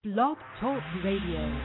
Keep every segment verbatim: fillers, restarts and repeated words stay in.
Blog Talk Radio.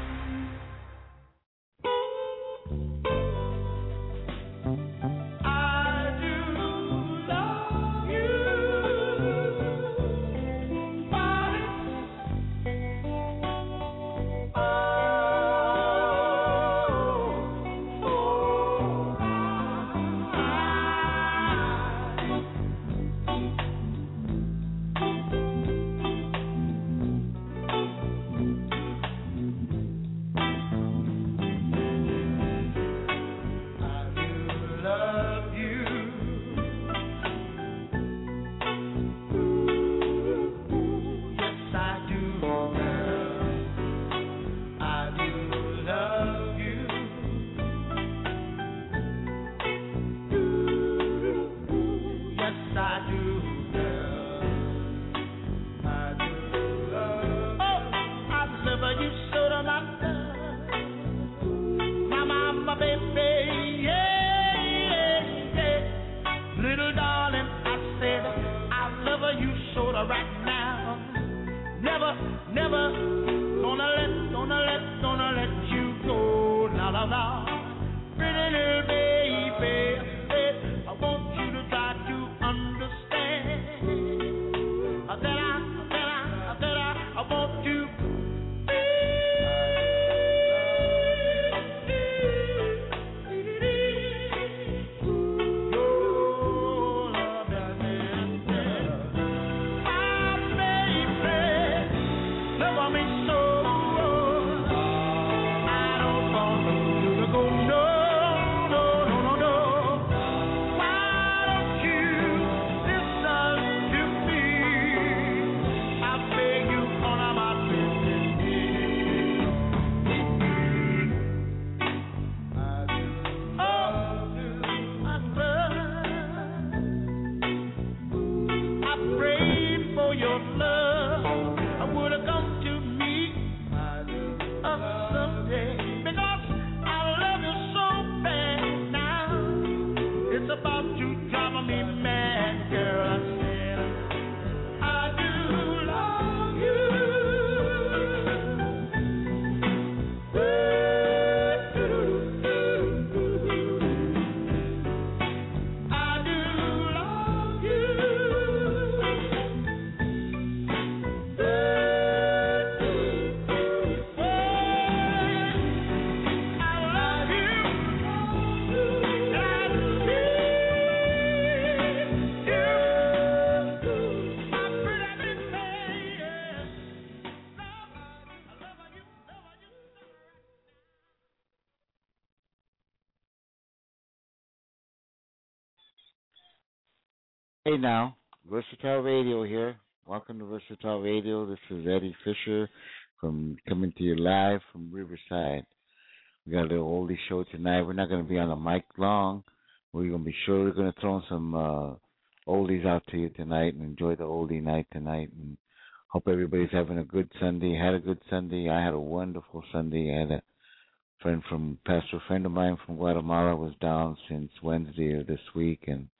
Hey now, Versatile Radio here. Welcome to Versatile Radio. This is Eddie Fisher from coming to you live from Riverside. We got a little oldie show tonight. We're not going to be on the mic long. We're going to be sure we're going to throw some uh, oldies out to you tonight and enjoy the oldie night tonight. And hope everybody's having a good Sunday. Had a good Sunday. I had a wonderful Sunday. I had a friend from pastor friend of mine from Guatemala was down since Wednesday of this week, and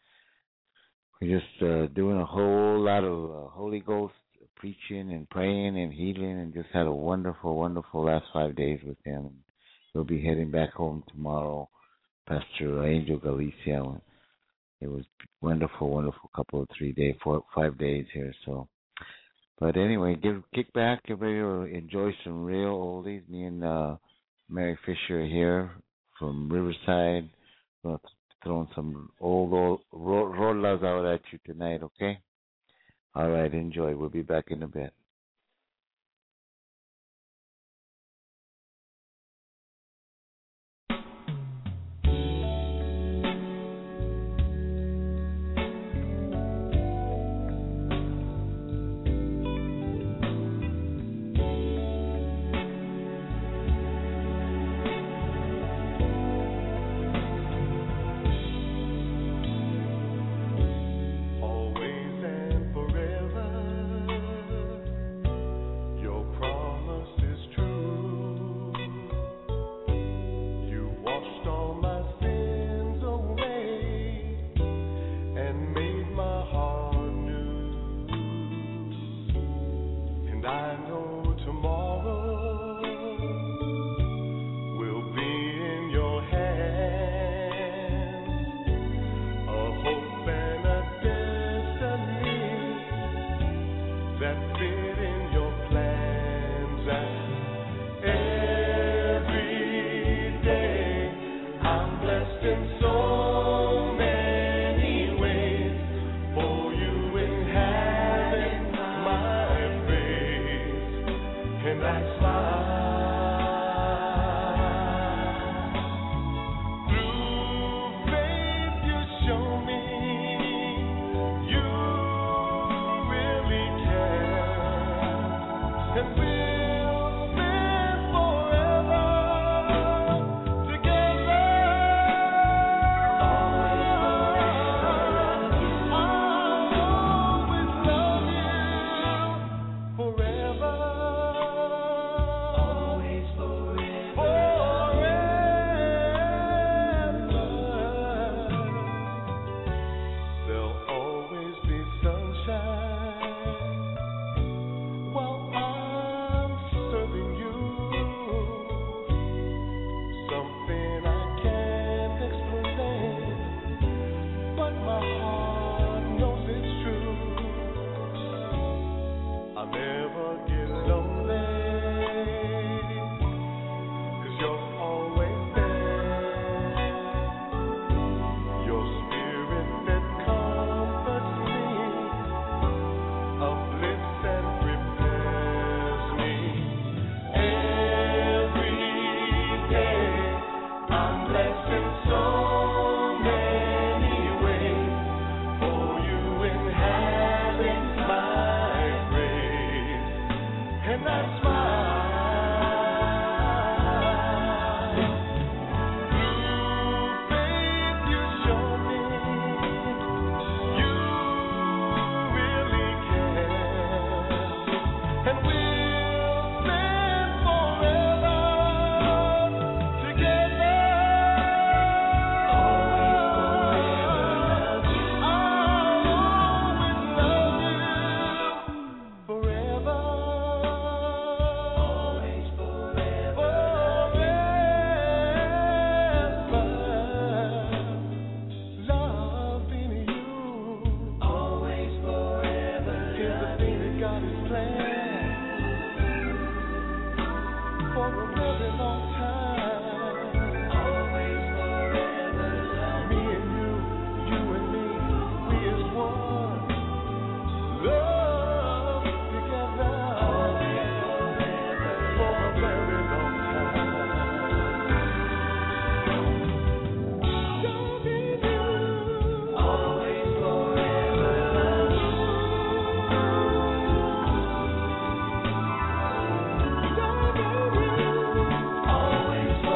we're just uh, doing a whole lot of uh, Holy Ghost preaching and praying and healing, and just had a wonderful, wonderful last five days with him. We'll be heading back home tomorrow, Pastor Angel Galicia. It was wonderful, wonderful couple of three days, four, five days here. So, but anyway, give kick back, everybody will enjoy some real oldies. Me and uh, Mary Fisher here from Riverside. We'll throwing some old, old ro- rolas out at you tonight, okay? All right, enjoy. We'll be back in a bit. Always and forever. and that's why. Always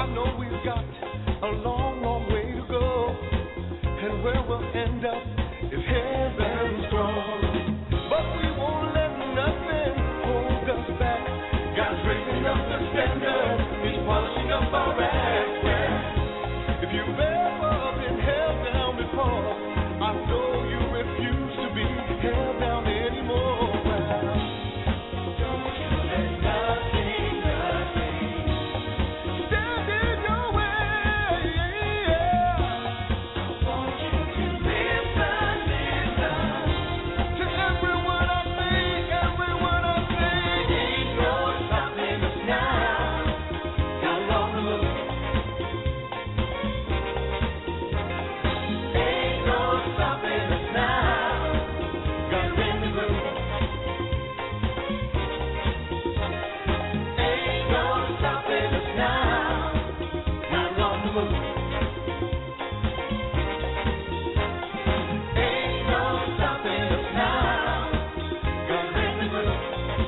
know we've got a long, long way to go, and where we'll end up is heaven's throne. But we won't let nothing hold us back. God's raising up the standard, He's polishing up our act. Well, if you've ever been held down before, I know you refuse to be held down anymore. Well, don't you let nothing, nothing stand in your way. I want you to listen, listen to every word I say, every word I say. Ain't no stopping us now. Got long to look. Ain't no stopping us now. Got wind to blow. Ain't no stopping us now. Got long to move. Ain't no stopping us now. Got wind to blow.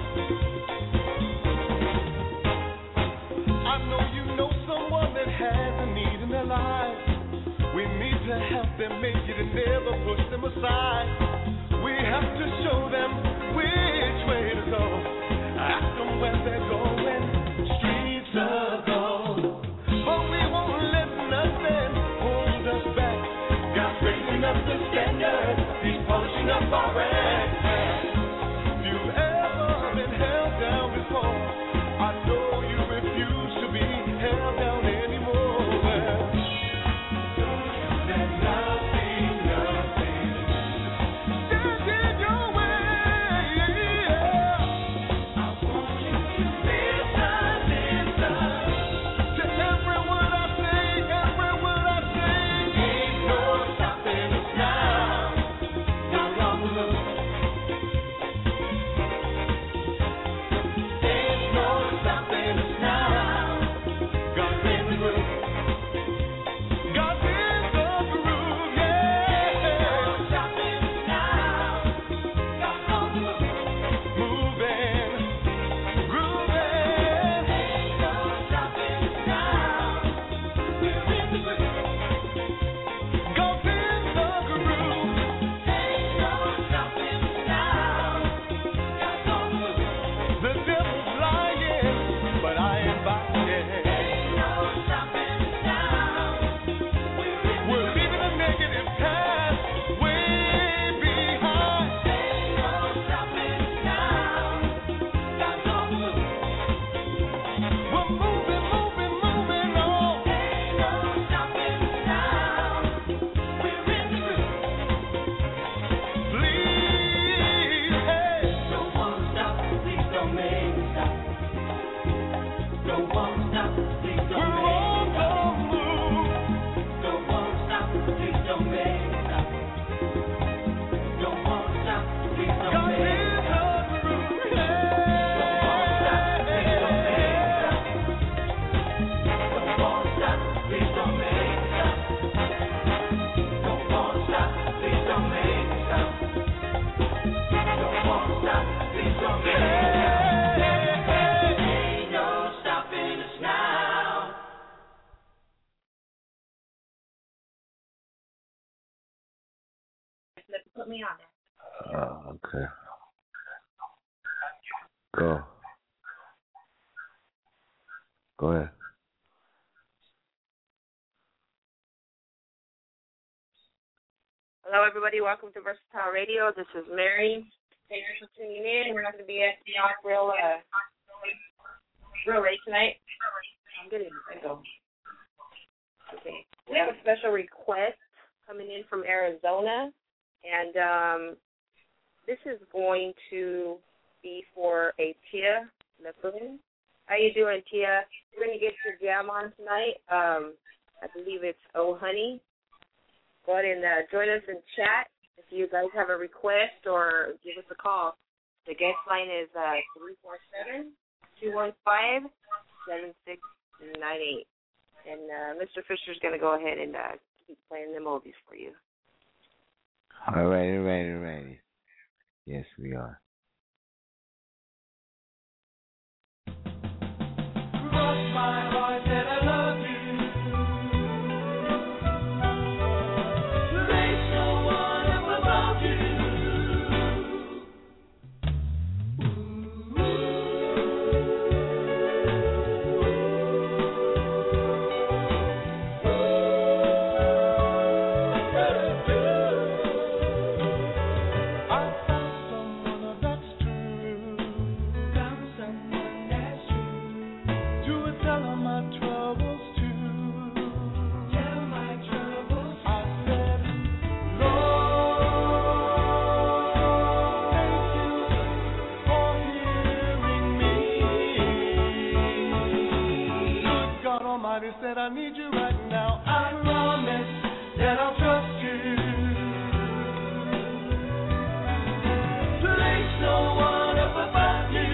I know you know someone that has a need in their lives. We need to help them make it and never push them aside. We have to show them which way to go. Ask them where they're going. Streets of gold. But we won't let nothing hold us back. God's raising up the standard. He's polishing up our act. If you've ever been held down before, I know you refuse to be held down anymore. Well, don't you let nothing, nothing stand in your way. I want you to listen, listen to every word I say, every word I say. Ain't no stopping us now. Not long to look. Ain't no stopping us now. God's in the groove. God's in the groove, yeah. Ain't no stopping us now. Not long to look. Moving, grooving. Ain't no stopping us now. We're in the groove. God's in the groove. Ain't no stopping us now. Not long to look. The devil's lying, but I ain't buying. Ain't no stopping us now. We're leaving the negative past way behind. Ain't no stopping us now. Not long to look. We're moving, moving, moving on. Ain't no stopping us now. We're in the groove. Please, hey. Don't wanna stop, please don't make me stop. Don't wanna stop, please don't We're make on me the stop. move. Don't wanna stop, please don't make me stop. Don't wanna stop, please don't God make me is stop. the groove. Don't wanna stop, please don't make me stop. Don't wanna stop, please don't make me stop. Don't wanna stop, please don't make me stop. Don't wanna stop, please don't make me stop. Ain't no stopping us now. Put me on there. Uh, okay. Go. Go ahead. Hello, everybody. Welcome to Versatile Radio. This is Mary. Thanks for tuning in. We're not going to be at the off real, uh, real late tonight. I'm getting a go. Okay. We have a special request coming in from Arizona, and um, this is going to be for a Tia Leflin. How you doing, Tia? We're going to get your jam on tonight. Um, I believe it's Oh Honey. Go ahead and uh, join us in chat if you guys have a request or give us a call. The guest line is uh, three four seven, two one five, seven six nine eight. And uh, Mister Fisher's going to go ahead and uh, keep playing the oldies for you. All right, all right, all right. Yes, we are. Cross my heart that I love you. Somebody said I need you right now. I promise that I'll trust you. Place no one up above you.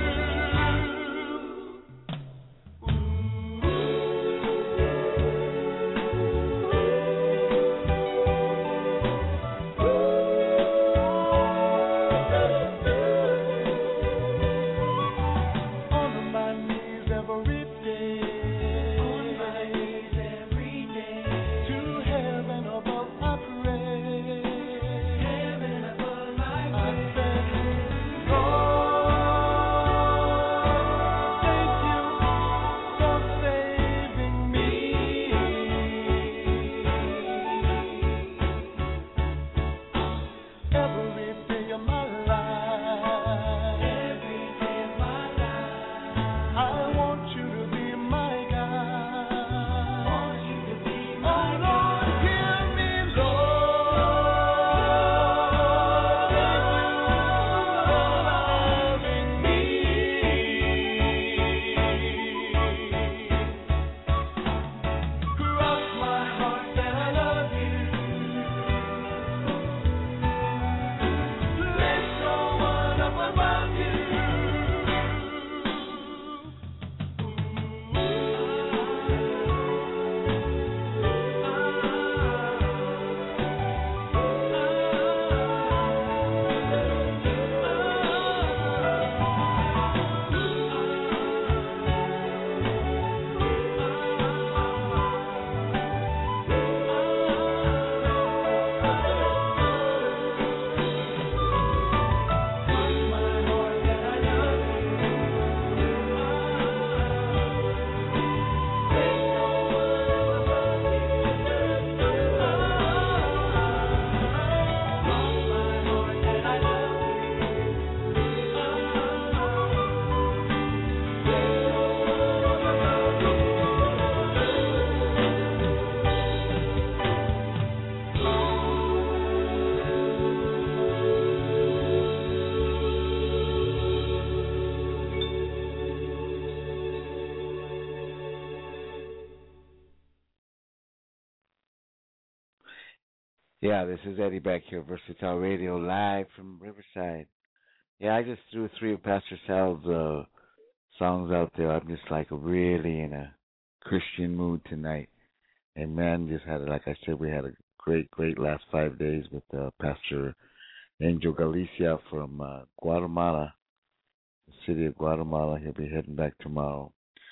Yeah, this is Eddie back here, Versatile Radio, live from Riverside. Yeah, I just threw three of Pastor Sal's uh, songs out there. I'm just like really in a Christian mood tonight. And man, just had, like I said, we had a great, great last five days with uh, Pastor Angel Galicia from uh, Guatemala, the city of Guatemala. He'll be heading back tomorrow.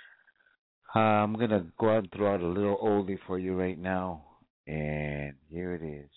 Uh, I'm going to go out and throw out a little oldie for you right now. And here it is.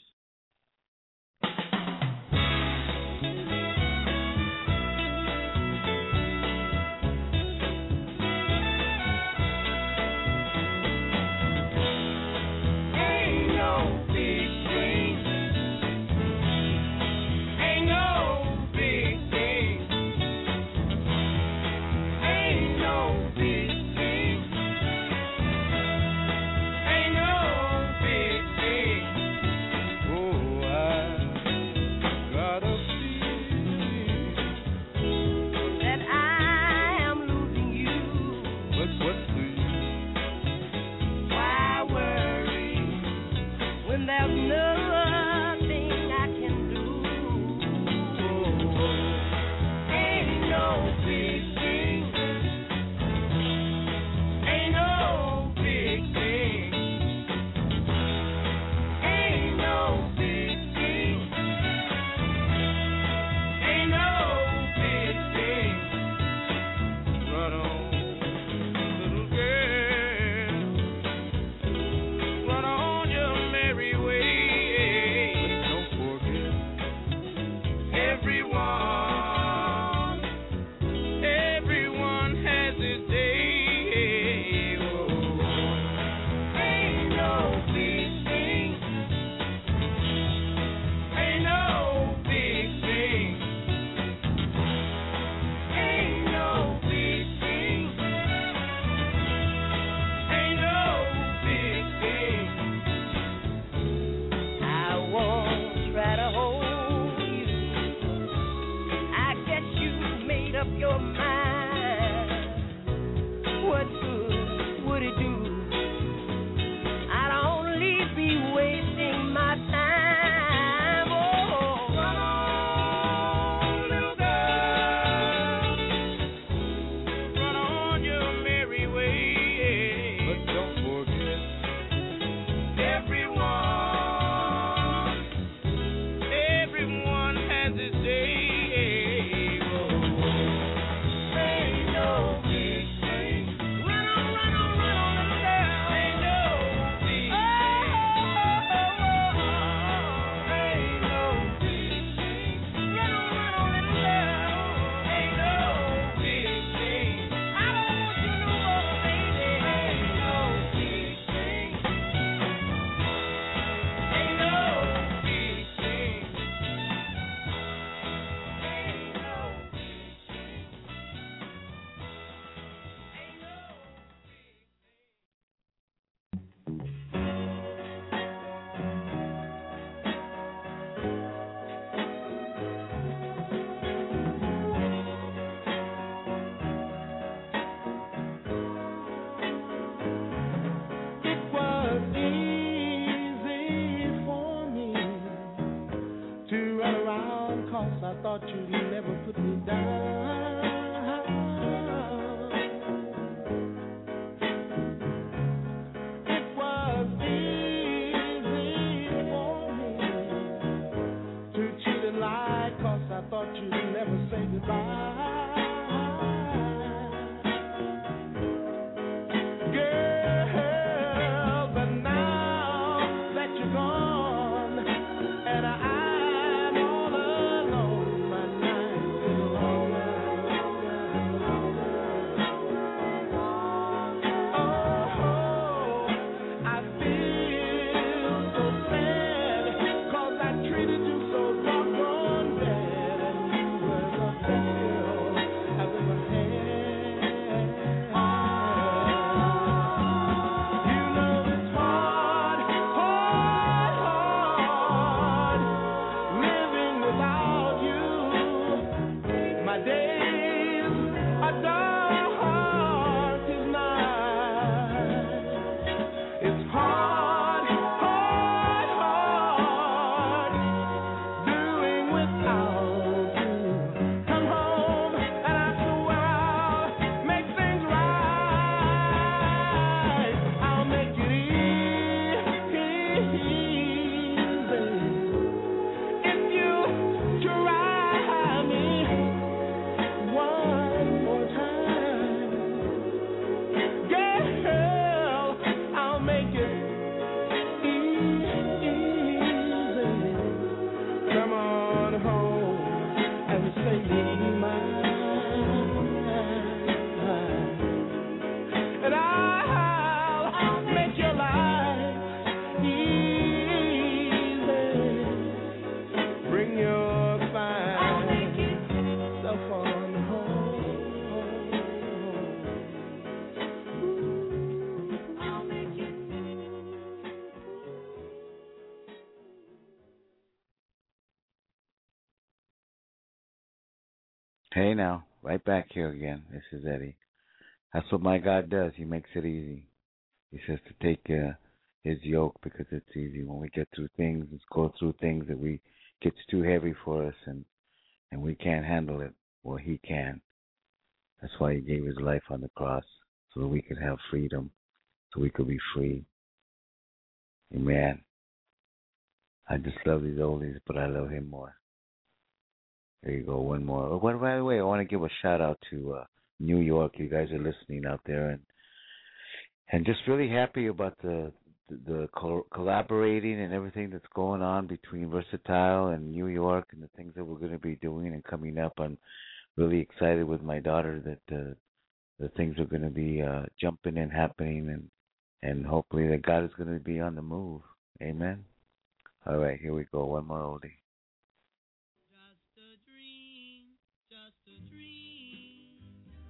Hey now, right back here again. This is Eddie. That's what my God does. He makes it easy. He says to take uh, his yoke because it's easy. When we get through things, let's go through things that we gets too heavy for us and and we can't handle it. Well, he can. That's why he gave his life on the cross so that we could have freedom, so we could be free. Amen. I just love these oldies, but I love him more. There you go, one more. Oh, by the way, I want to give a shout out to uh, New York. You guys are listening out there, and and just really happy about the the, the co- collaborating and everything that's going on between Versatile and New York, and the things that we're going to be doing and coming up. I'm really excited with my daughter that uh, the things are going to be uh, jumping and happening, and and hopefully that God is going to be on the move. Amen. All right, here we go. One more oldie. Just a dream, just a dream.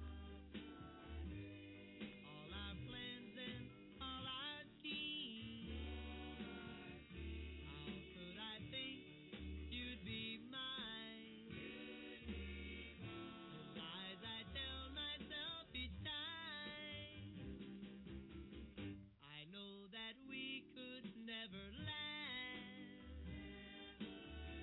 All our plans and all our schemes. How could I think you'd be mine? The lies I tell myself each time. I know that we could never last.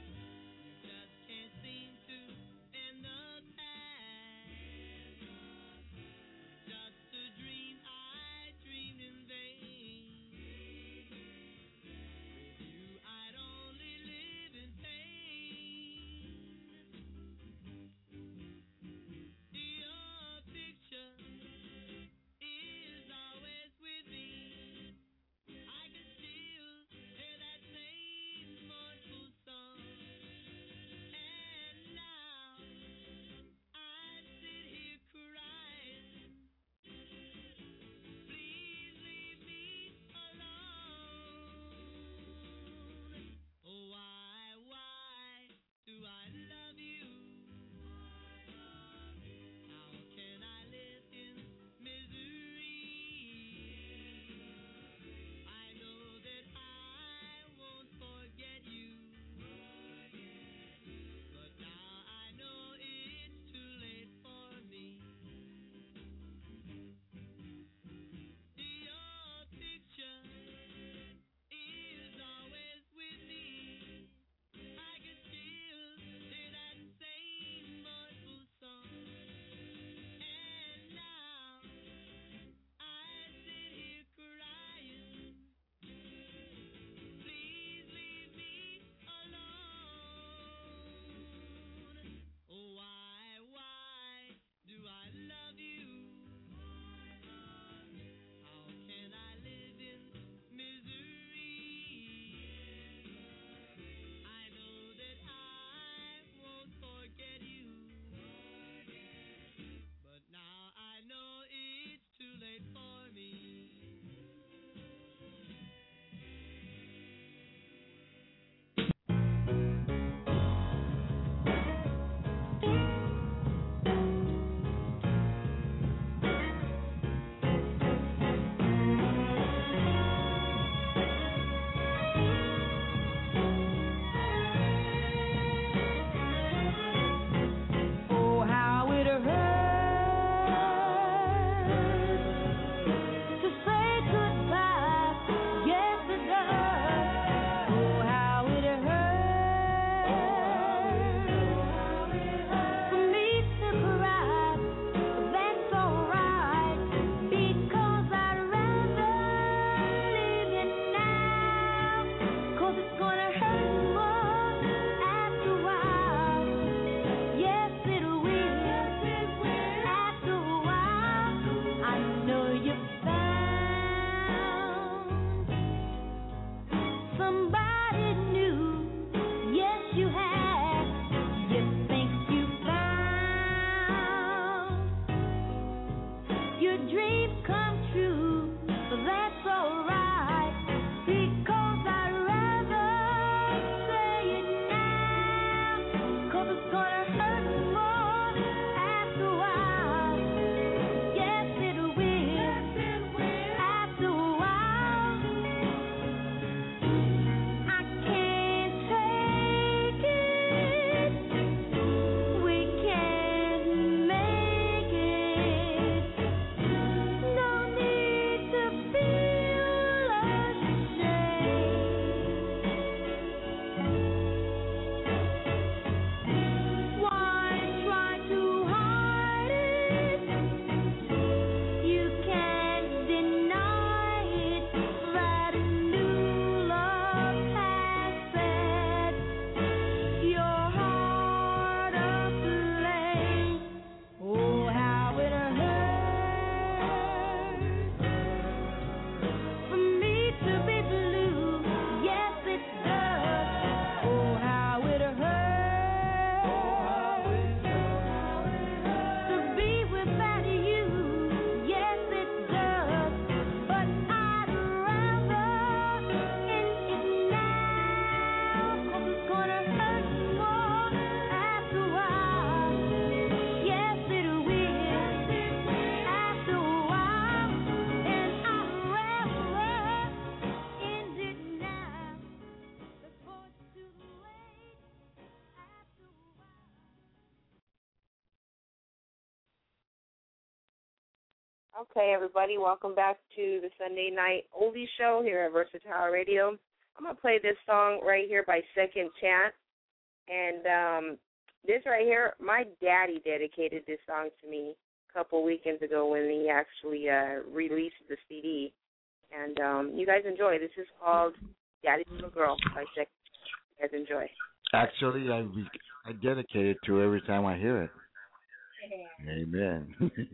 Okay, everybody, welcome back to the Sunday Night Oldie Show here at Versatile Radio. I'm going to play this song right here by Second Chance. And um, this right here, my daddy dedicated this song to me a couple weekends ago when he actually uh, released the C D. And um, you guys enjoy. This is called Daddy's Little Girl by Second Chance. You guys enjoy. Actually, I, I dedicate it to every time I hear it. Amen.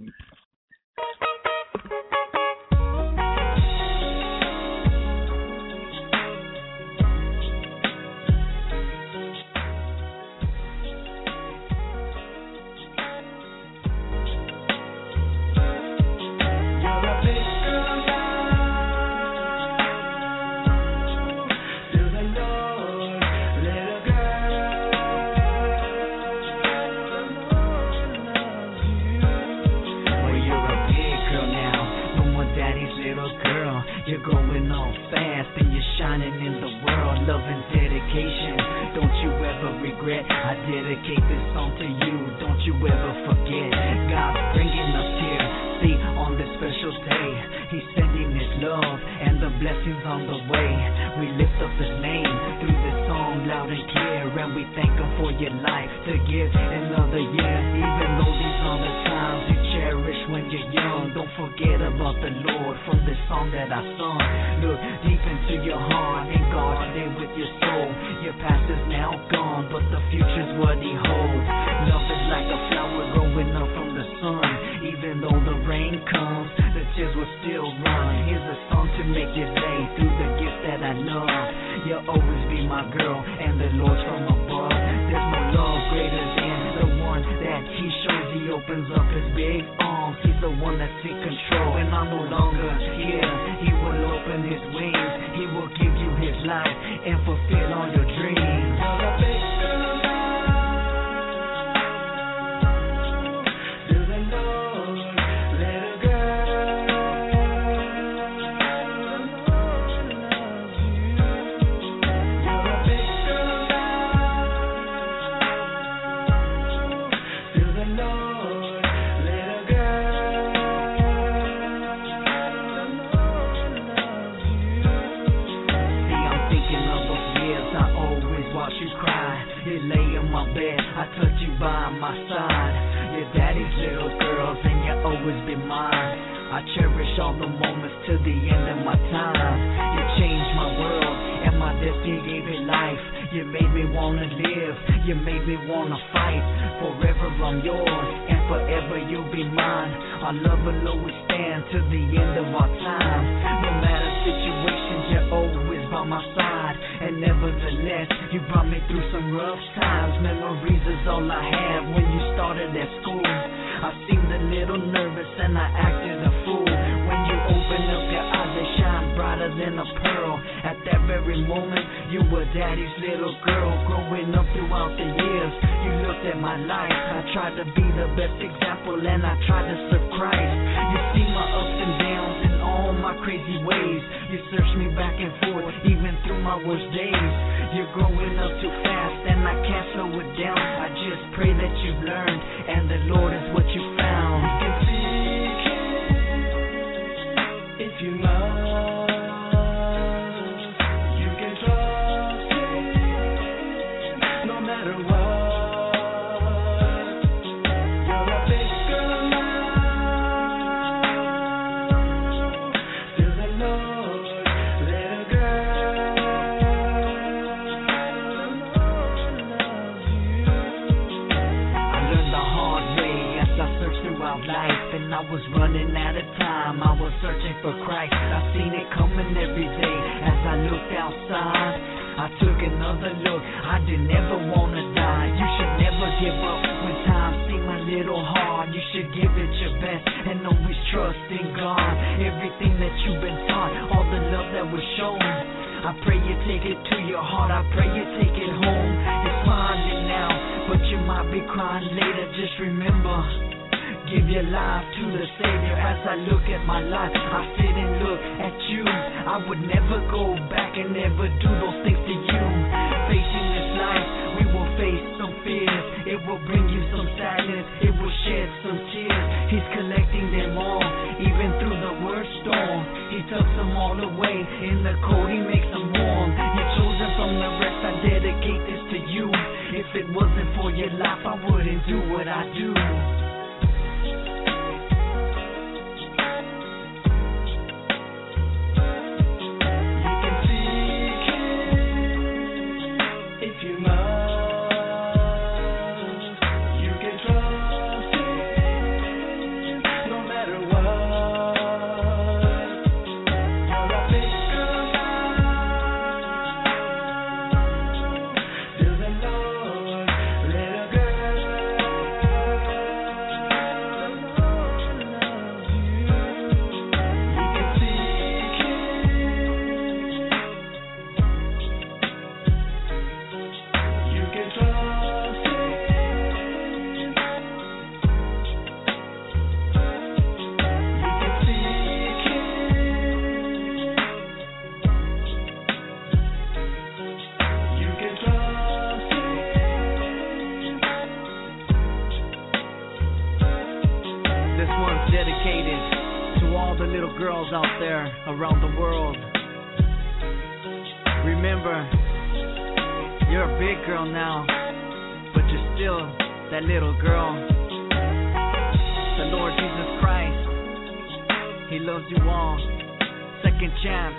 You're growing on fast and you're shining in the world. Love and dedication, don't you ever regret. I dedicate this song to you, don't you ever forget. God's bringing us here, see, on this special day. He's sending His love and the blessings on the way. We lift up His name through this song loud and clear, and we thank Him for your life to give another year. Even though these are the times you cherish when you're young, don't forget about the Lord from this song that I sung. Look deep into your heart and guard it with your soul. Your past is now gone, but the future's what He holds. Love is like a flower growing up from the sun. Even though the rain comes, the tears will still run. Here's a song to make your day through the gift that I love. You'll always be my girl, and the Lord's from above. There's no love greater than the one that He shows. He opens up His big arms. He's the one that's in control. When I'm no longer here, He will open His wings. He will give you His life and fulfill all your dreams. I touch you by my side. Your daddy's little girls and you'll always be mine. I cherish all the moments to the end of my time. You changed my world and my destiny gave it life. You made me wanna live, you made me wanna fight. Forever I'm yours and forever you'll be mine. Our love will always stand to the end of our time. No matter situations, you're always by my side. And nevertheless, you brought me through some rough times. Memories is all I have when you started at school. I seemed a little nervous and I acted a fool. When you opened up your eyes, they shine brighter than a pearl. At that very moment, you were daddy's little girl. Growing up throughout the years, you looked at my life. I tried to be the best example and I tried to serve Christ. You see my ups and downs and all my crazy ways. You searched me back and forth, even through my worst days. You're growing up too fast and I can't slow it down. I just pray that you've learned and the Lord is what you found. You can seek Him if you love. You can trust Him no matter what. You're a big girl now. Still the Lord, little girl. Life and I was running out of time. I was searching for Christ. I seen it coming every day as I looked outside. I took another look. I didn't ever wanna die. You should never give up when times seem a little hard. You should give it your best and always trust in God. Everything that you've been taught, all the love that was shown, I pray you take it to your heart. I pray you take it home. You're smiling now, but you might be crying later. Just remember, give your life to the Savior. As I look at my life, I sit and look at you. I would never go back and never do those things to you. Facing this life, we will face some fears. It will bring you some sadness. It will shed some tears. He's collecting them all, even storm. He tucks them all away. In the cold, he makes them warm. You're chosen from the rest. I dedicate this to you. If it wasn't for your life, I wouldn't do what I do. Around the world. Remember, you're a big girl now, but you're still that little girl. The Lord Jesus Christ, He loves you all. Second chance.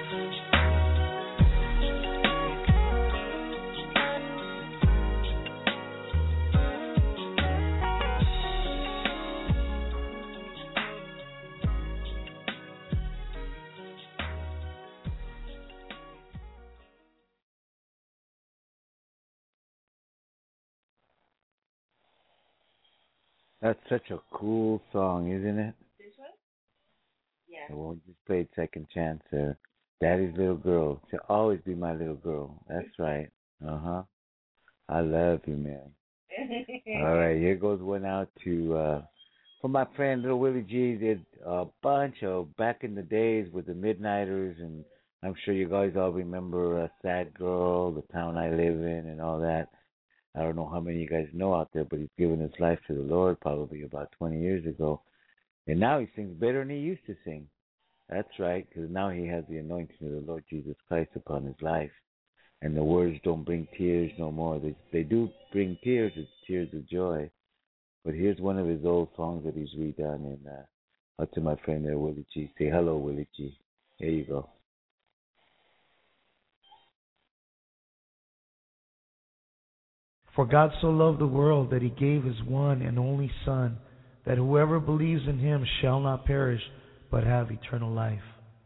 That's such a cool song, isn't it? This one? Yeah. Well, we just played Second Chance there. Daddy's little girl. She'll always be my little girl. That's right. Uh-huh. I love you, man. All right, here goes one out to, uh, for my friend Little Willie G. Did a bunch of back in the days with the Midnighters, and I'm sure you guys all remember uh, Sad Girl, The Town I Live In, and all that. I don't know how many of you guys know out there, but he's given his life to the Lord probably about twenty years ago. And now he sings better than he used to sing. That's right, because now he has the anointing of the Lord Jesus Christ upon his life. And the words don't bring tears no more. They, they do bring tears. It's tears of joy. But here's one of his old songs that he's redone. And uh, out to my friend there, Willie G. Say hello, Willie G. Here you go. For God so loved the world that he gave his one and only Son, that whoever believes in him shall not perish, but have eternal life.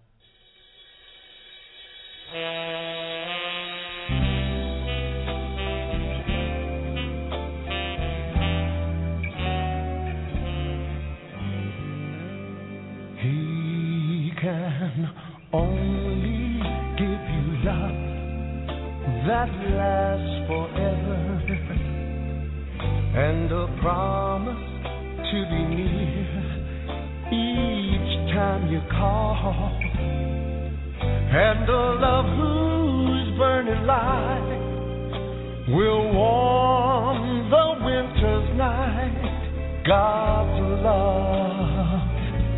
He can only give you love that lasts forever, and a promise to be near each time you call, and a love whose burning light will warm the winter's night. God's love,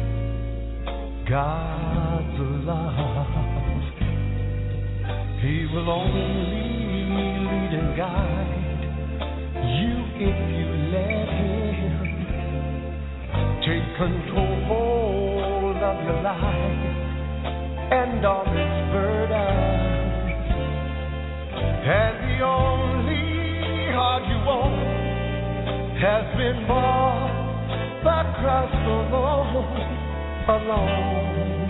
God's love, He will only lead and guide you if you let Him take control of your life and all its burdens. And the only heart you want has been bought by Christ alone, alone.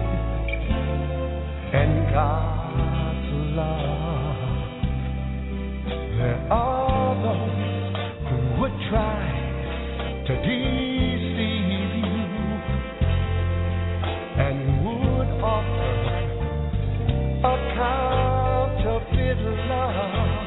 And God's love, there are those who would try to deceive you and would offer a counterfeit love.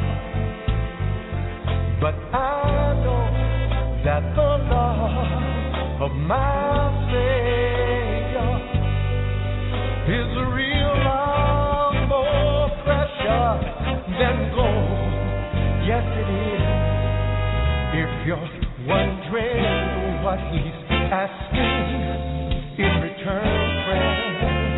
But I know that the love of my Savior is real love, more precious than gold. Yes, it is. If you're wondering what He's asking in return, friend,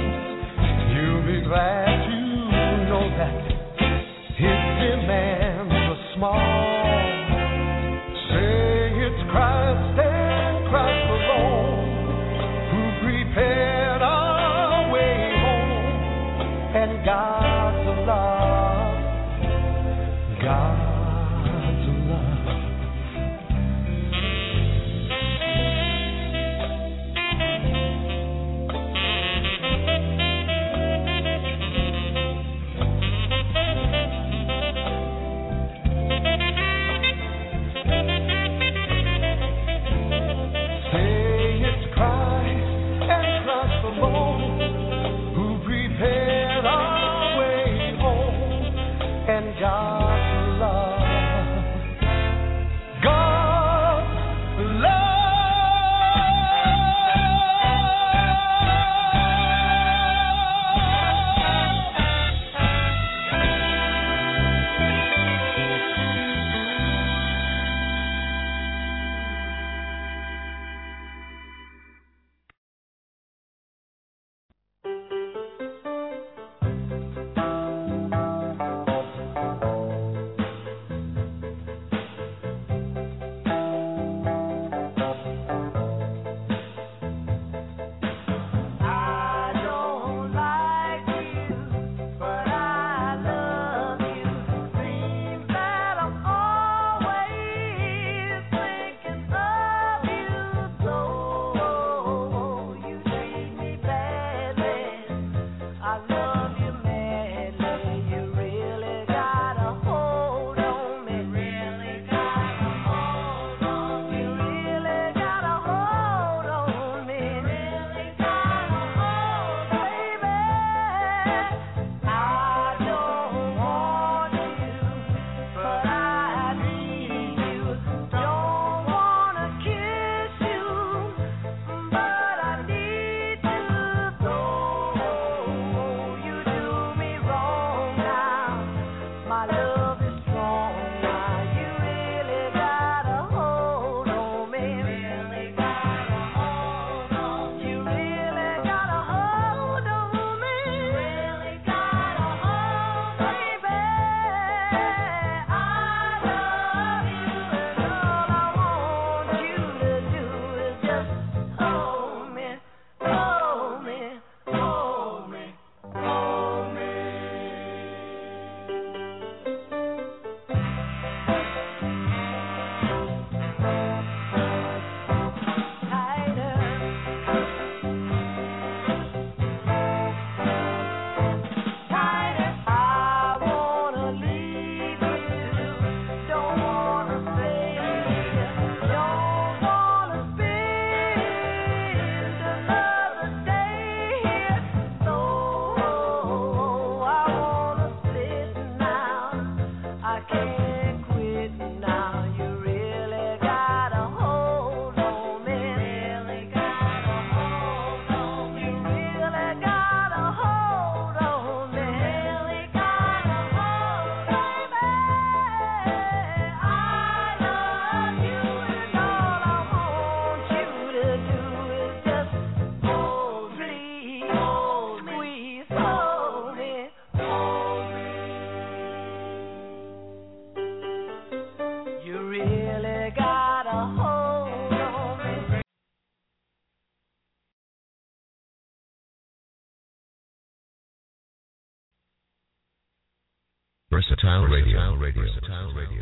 Versatile Radio. Versatile Radio.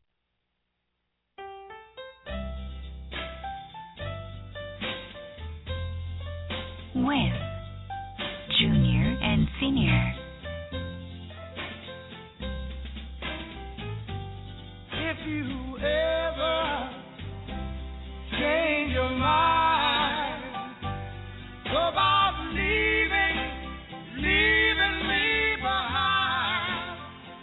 With Junior and Senior. If you ever change your mind about leaving, leaving me behind,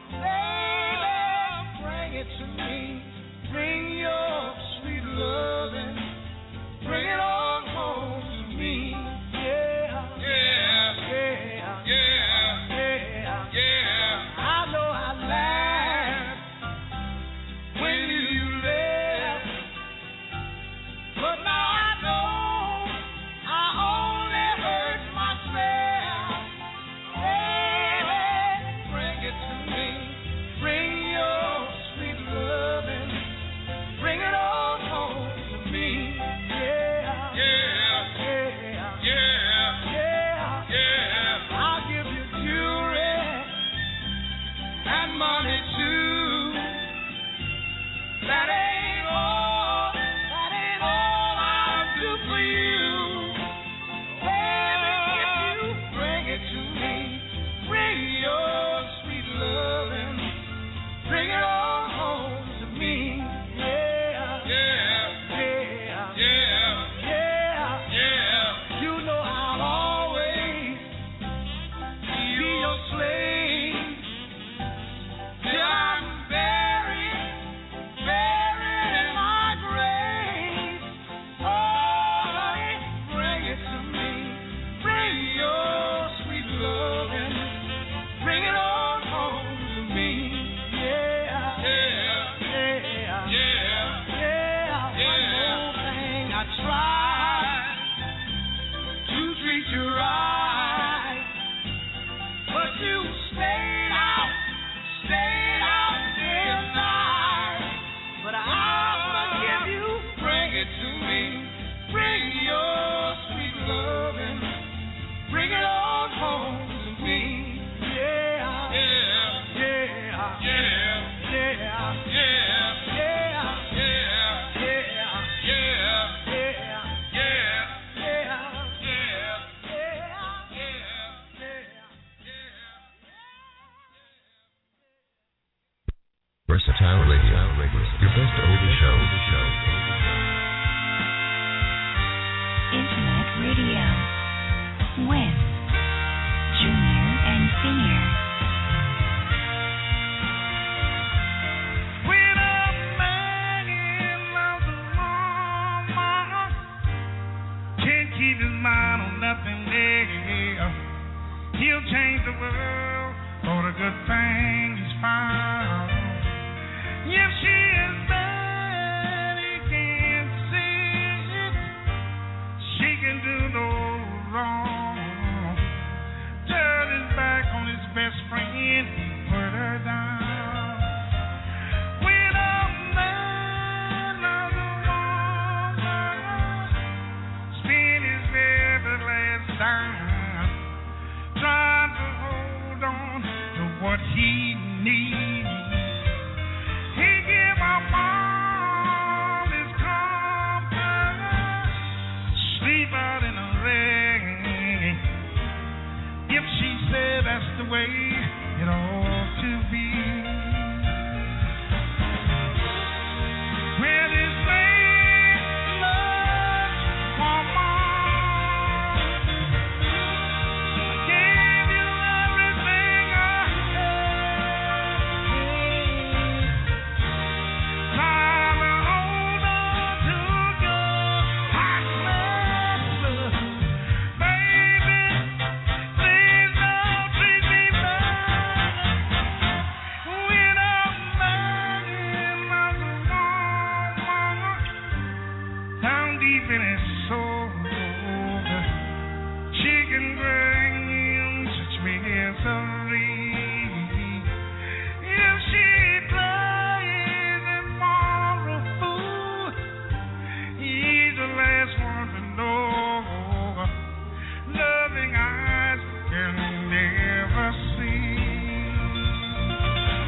baby, bring it to me. Bring your sweet loving. Bring it on home to me. Yeah, yeah, yeah, yeah, yeah, yeah. I know I laughed when you left, but now I know I only hurt myself. Baby, bring it to me. Bring your sweet loving. Bring it on home to me. Yeah, yeah, yeah, yeah, yeah, yeah. I'll give you jewelry and money too. That ain't all, that ain't all I'll do for you. Baby, if you bring it to me, bring your sweet loving, bring it on home to me. Yeah, yeah, yeah, yeah, yeah, yeah. You know I'll always be your slave till I'm buried. Buried in my grave. Oh, honey, bring it to me. Bring your sweet loving. Bring it on home to me. Yeah, yeah, yeah, yeah, yeah. One more thing I tried to treat you right, but you stayed out, stayed out day and night. But I'll forgive you. Bring it to me. Bring your sweet loving. Bring it on home to me. Yeah, yeah, yeah, yeah, yeah, yeah, yeah, yeah, yeah, yeah, yeah, Versatile Radio. Your best older show. Internet Radio. With Junior and Senior. When a man loves a woman, can't keep his mind on nothing else. He'll change the world for the good thing he's found. If she is bad, he can't see it. She can do no wrong. Turn his back on his best friend, put her down. When a man loves a woman, spend his every last dime, trying to hold on to what he needs. He give her all his comfort, sleep out in the rain. If she said that's the way it ought to be. When his man loves woman, I gave you everything I had. Try to hold on to your heartless love, baby. Please don't treat me bad. When a man loves a woman, down deep in his soul, she can bring him such misery. If she plays him for a fool, he's the last one to know. Loving eyes can never see.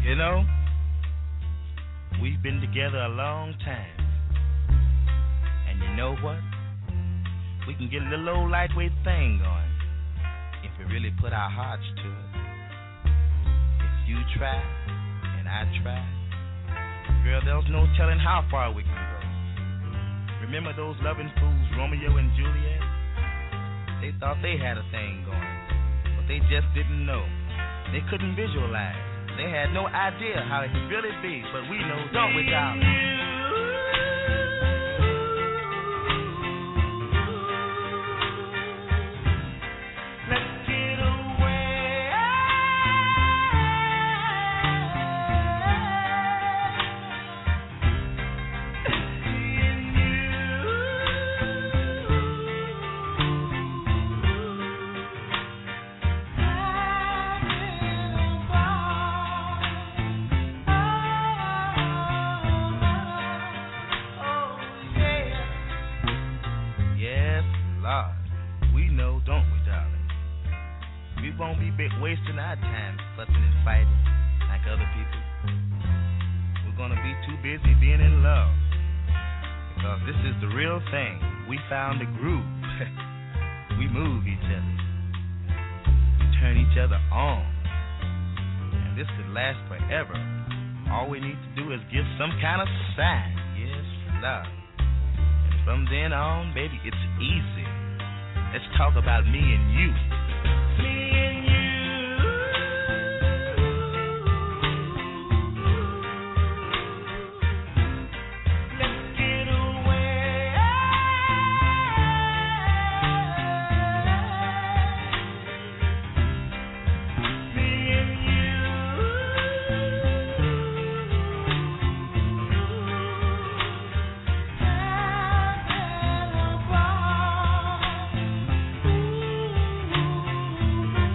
You know, we've been together a long time. And you know what? We can get a little old lightweight thing going if we really put our hearts to it. If you try and I try, girl, there's no telling how far we can go. Remember those loving fools, Romeo and Juliet? They thought they had a thing going, but they just didn't know. They couldn't visualize. They had no idea how it could really be, but we know, don't we, darling? Wasting our time fussing and fighting like other people. We're gonna be too busy being in love, because this is the real thing. We found a groove. We move each other. We turn each other on. And this could last forever. All we need to do is give some kind of sign. Yes, love. And from then on, baby, it's easy. Let's talk about me and you. Me and you. Ooh.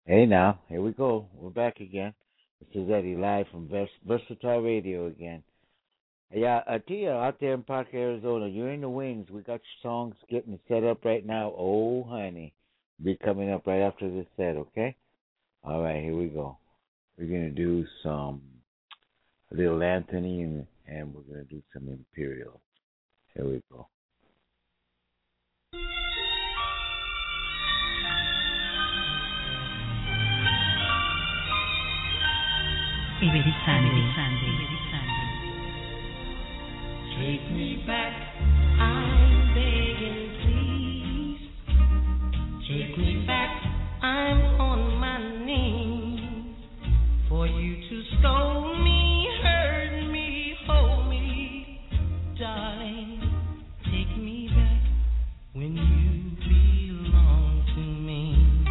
Hey now, here we go. We're back again. This is Eddie live from Vers- Versatile Radio again. Yeah, uh, Tia, out there in Park, Arizona, you're in the wings. We got songs getting set up right now. Oh, honey. Be coming up right after this set, okay? All right, here we go. We're going to do some Little Anthony and, and we're going to do some Imperial. Here we go. Iberi Sandy. Take me back, I'm begging, please. Take me back, I'm on my knees. For you to scold me, hurt me, hold me, darling. Take me back when you belong to me.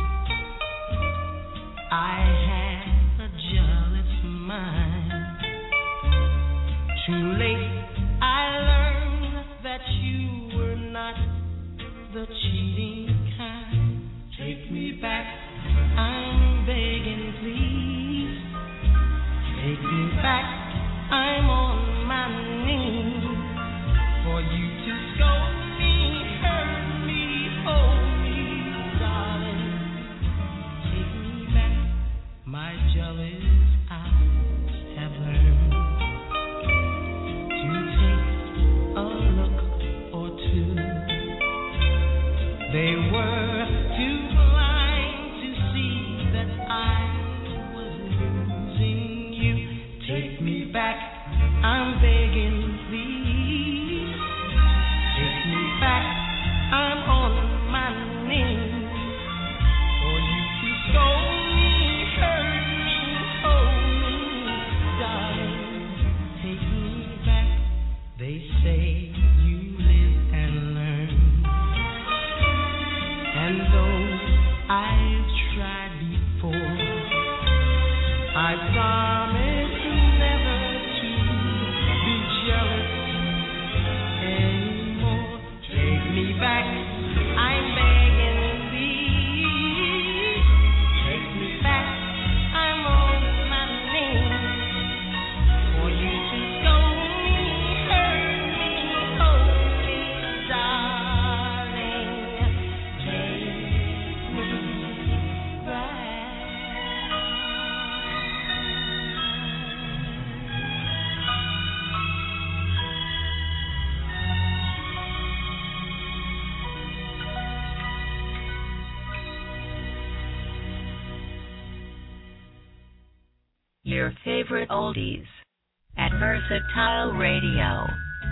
I have a jealous mind. Too late I learned that you were not the cheating kind. Take me back, I'm begging, please. Take me back, I'm on my knees. For you to scold me, hurt me, hold me, darling. Take me back, my jealous eyes have learned a look or two. They were too blind to see that I was losing you. Take me back, I'm begging, please. Take me back, I'm on my knees. For you to scold me, hurt me, hold me, darling. Take me back. They say you live and learn. And though I've tried before, I promise never to be jealous anymore. Take me back, I'm begging, please. Take me back, I'm on my knees. For you to scold me, hurt me, hold me, darling. Take me back. Your favorite oldies at Versatile Radio.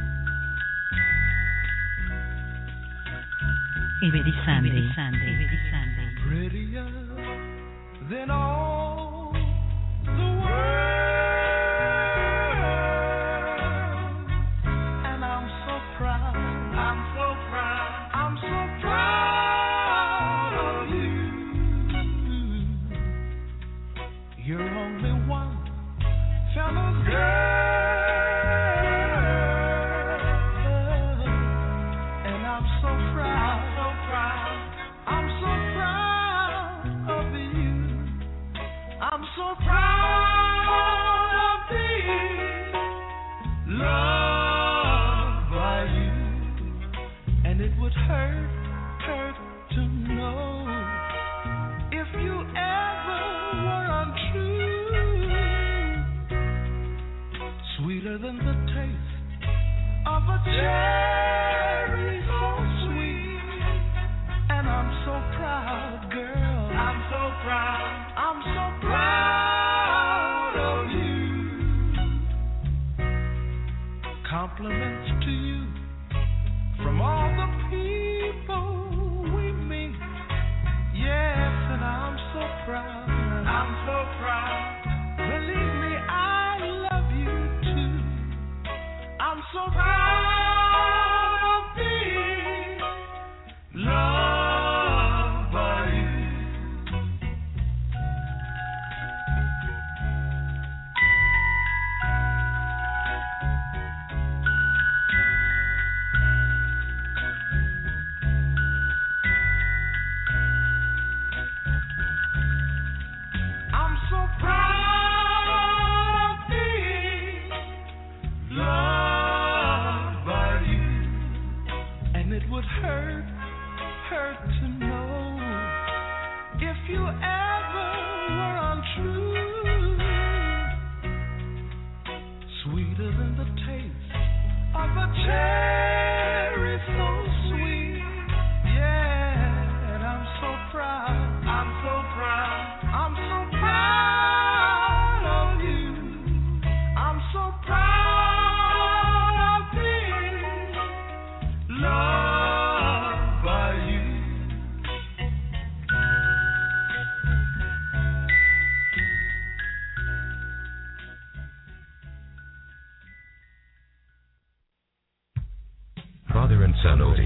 Iberi Sandy. Prettier than all the world. And I'm so proud, I'm so proud, I'm so proud of you. You're only one fellow girl. And I'm so proud, so proud, I'm so proud of you.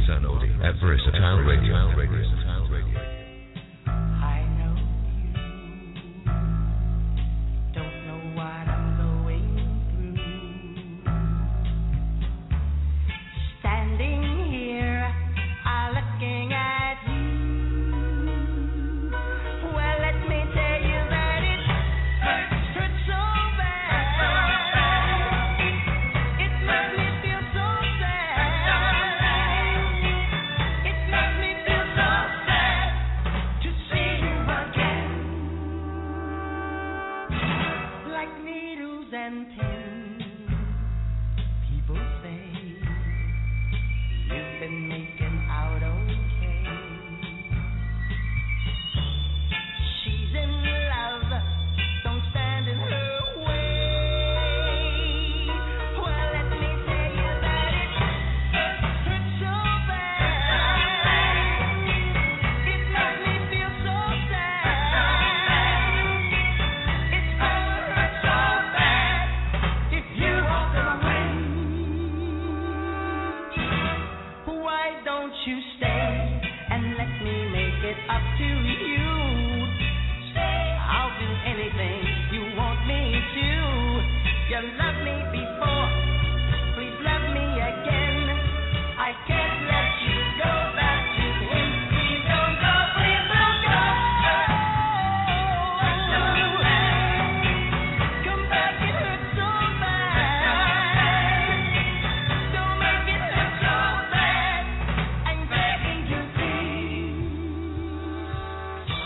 Zanodi at Versatile Radio. I know you don't know what I'm going through. Standing here, I'm looking at you. Well, let me tell you that it hurts, hurts so bad. It makes me feel so sad. It makes me feel so sad to see you again. Like needles and pins, people say you've been making out okay. She's in love, don't stand in her way. Well, let me tell you that it hurts so bad. It makes me feel so sad. It's gonna hurt so bad if you walk away. Why don't you stay and let me make it up to you? I'll do anything you want me to. You loved me before, please love me again. I can't let you go back to him. Please don't go, please don't go. Come back, it hurts so bad. Don't make it hurt so bad. I'm begging you, please.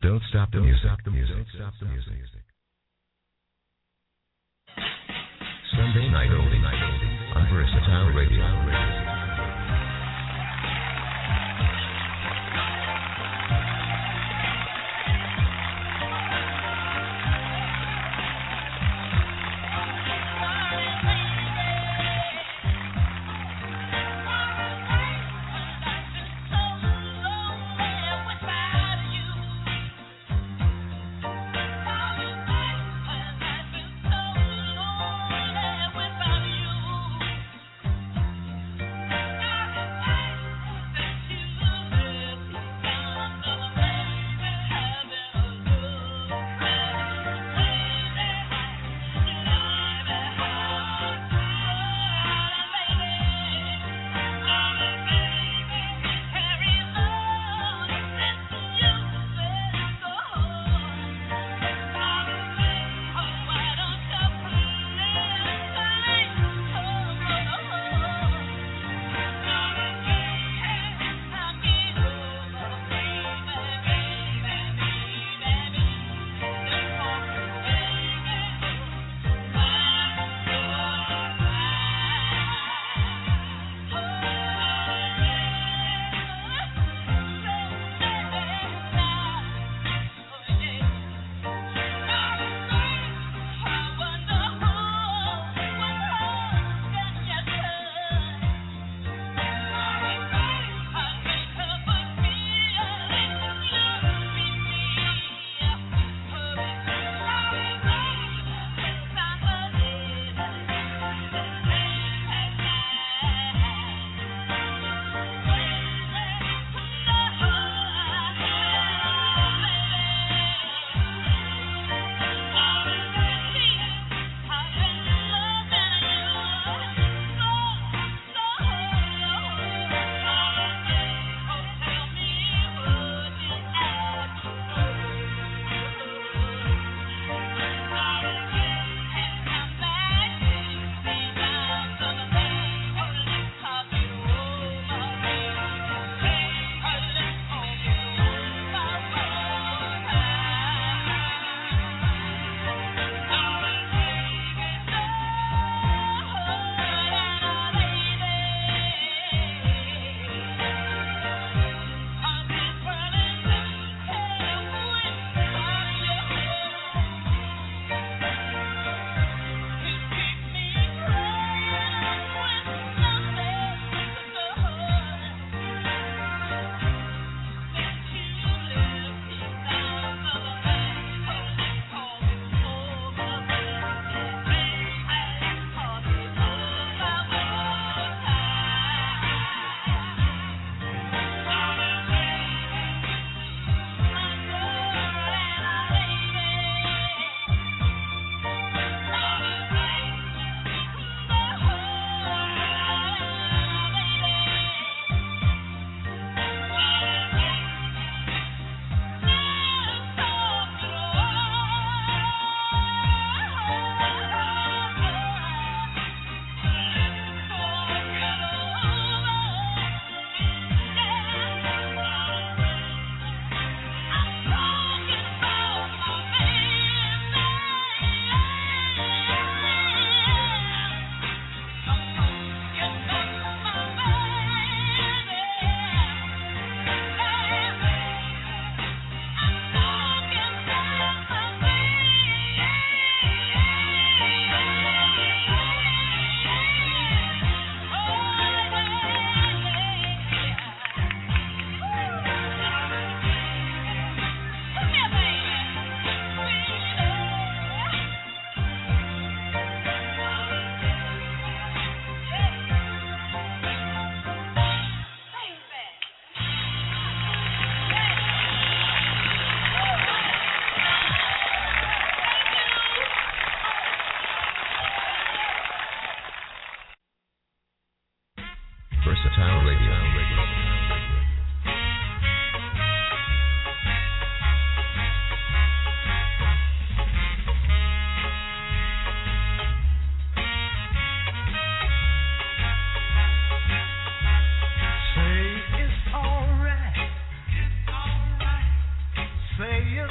Don't stop the music. Stop the music. Stop the music. Sunday night only. Night only on Versatile Radio. Say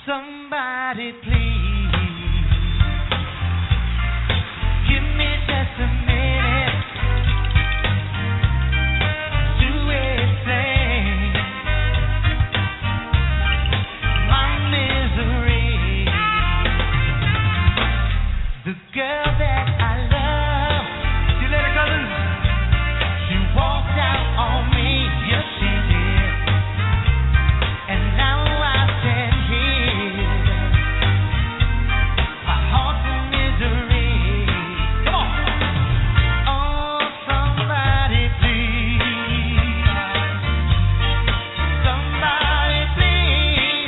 Somebody please give me just a minute to explain my misery. The girl that I love, see you later, cousin. She walked out on me, yes she did, and now I stand here. My heart's in misery. Come on. Oh, somebody please. Somebody please.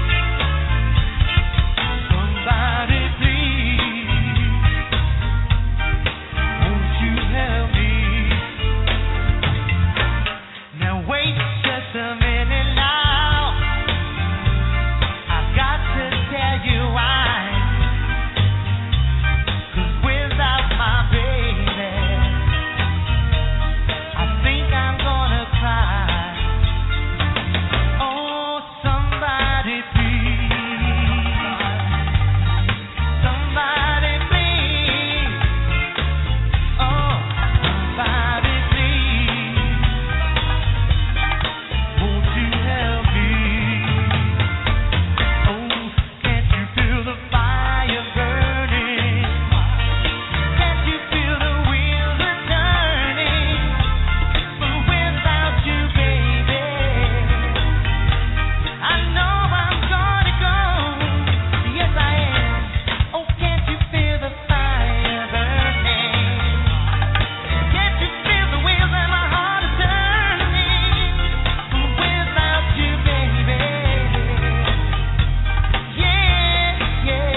Somebody please. Won't you help me? Now wait just a minute now. I've got to tell you why. 'Cause without my baby, I think I'm gonna cry. Oh, somebody please. Somebody please. Oh, somebody please. Won't you help me? Oh, can't you feel the fire burning? Can't you feel the wheels are turning? But without you, baby, I know I'm gonna go. Yes, I am. Oh, can't you feel the fire burning? Can't you feel the wheels and my heart is turning? But without you, baby, yeah, yeah.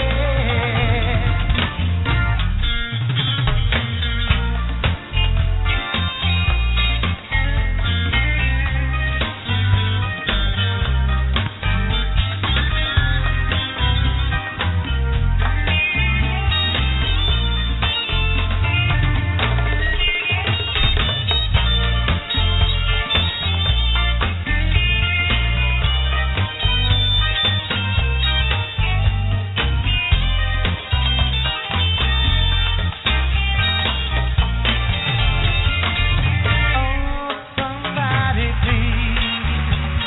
Oh, somebody please.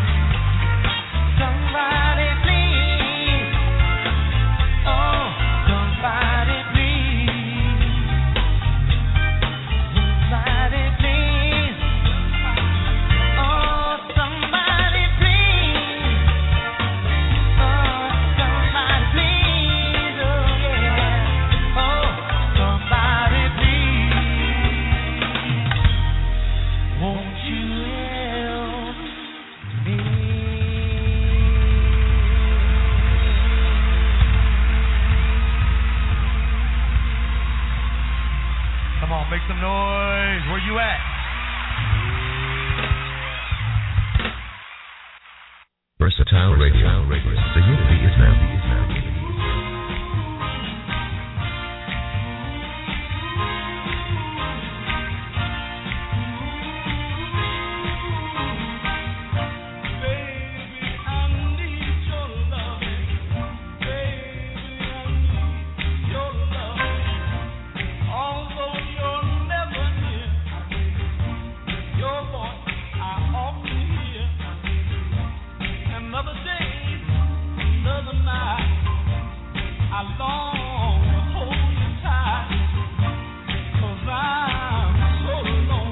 Somebody please. Oh, somebody please. Somebody please. Oh, somebody please. Oh, somebody please. Oh, yeah. Oh, somebody please. Won't you help me? Come on, make some noise. Where you at? Versatile Radio. The unity is now. Baby, I need your loving. Baby, I need your loving. Although you're never here, your voice I often hear. Another day, another night, I long to hold you tight. 'Cause I'm so alone.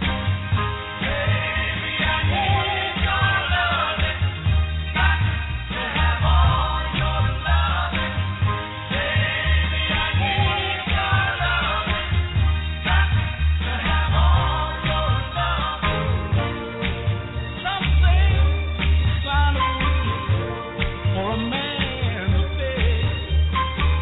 Baby, I need your loving. Got to have all your loving. Baby, I need your loving. Got to have all your loving. Some say sign of weakness for a man to face.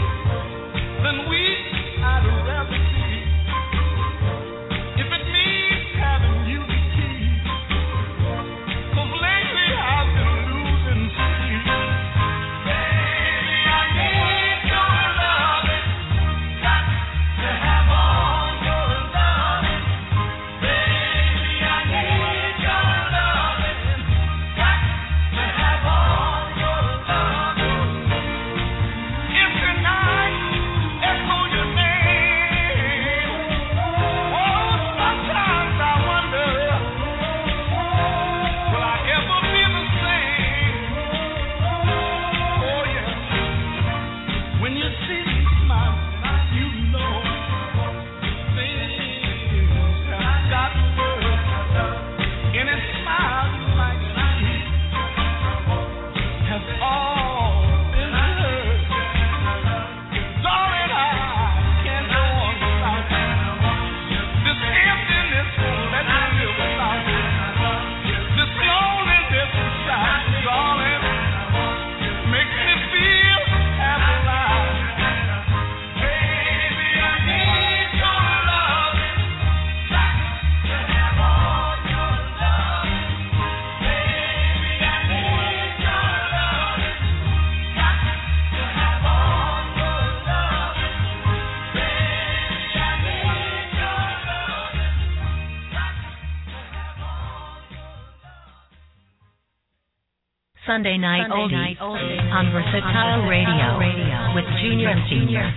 Sunday night oldies on Versatile Radio with Junior and Senior.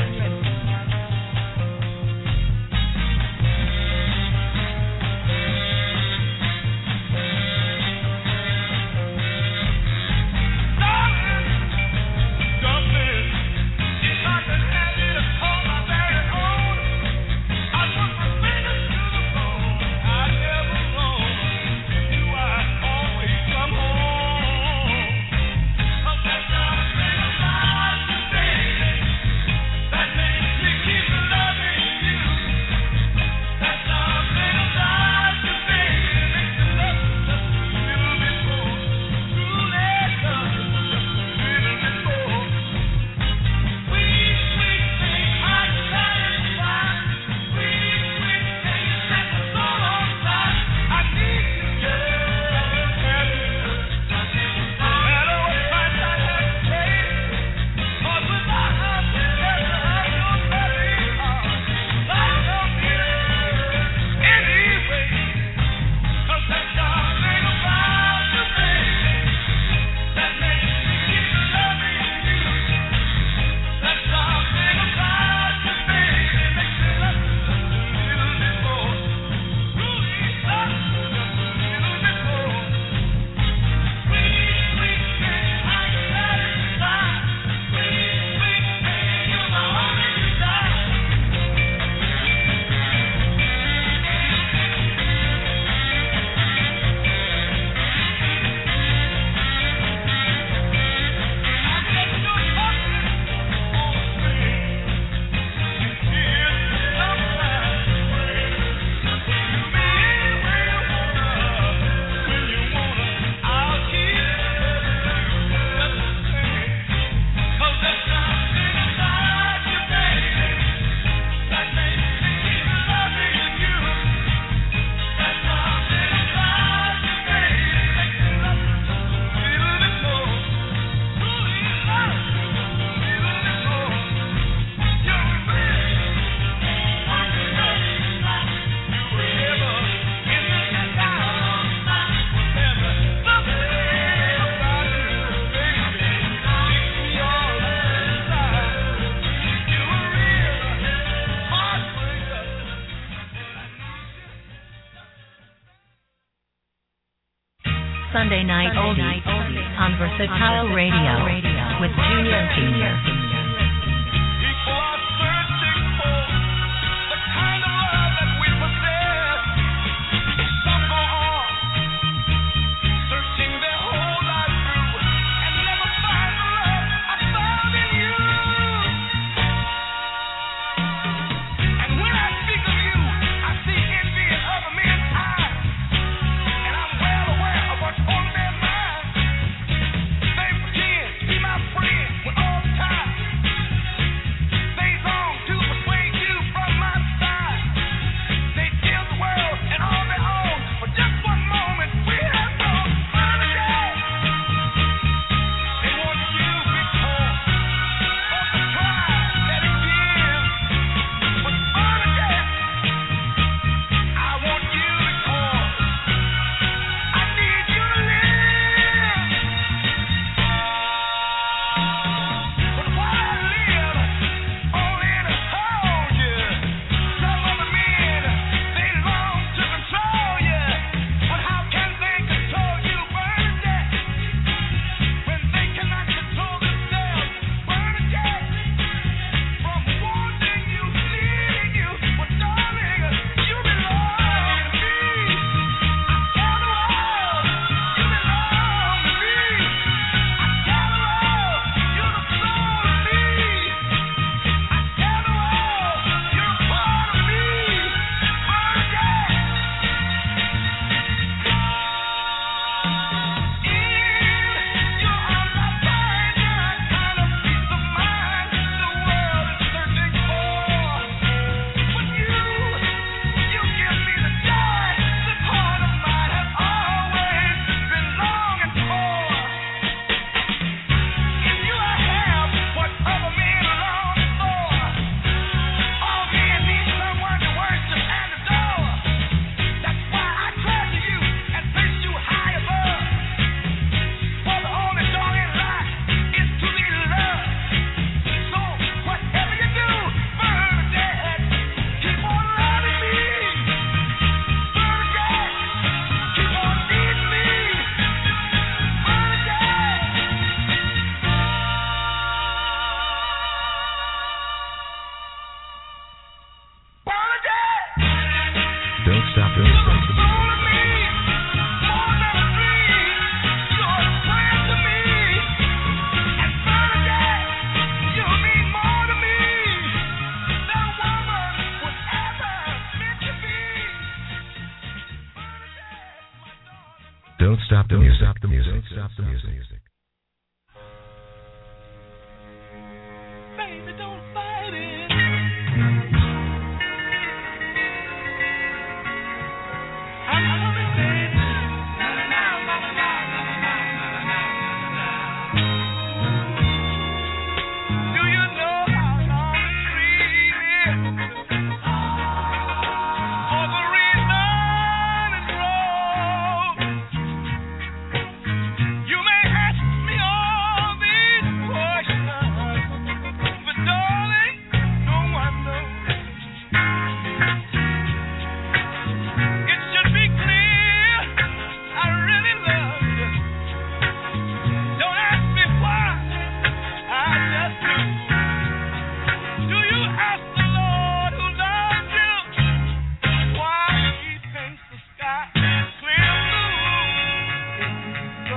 Sunday night oldies on Versatile Radio with Junior and Senior. Time. stop the music. Baby, don't fight it. I'm coming, baby. Na na na na na na na na na na. Do you know how long the dream is? For the reason it grows. You may ask me all these questions, but darling, no one knows. It should be clear I really love you. Don't ask me why, I just do. Do you ask the Lord who loves you why He paints the sky clear blue? So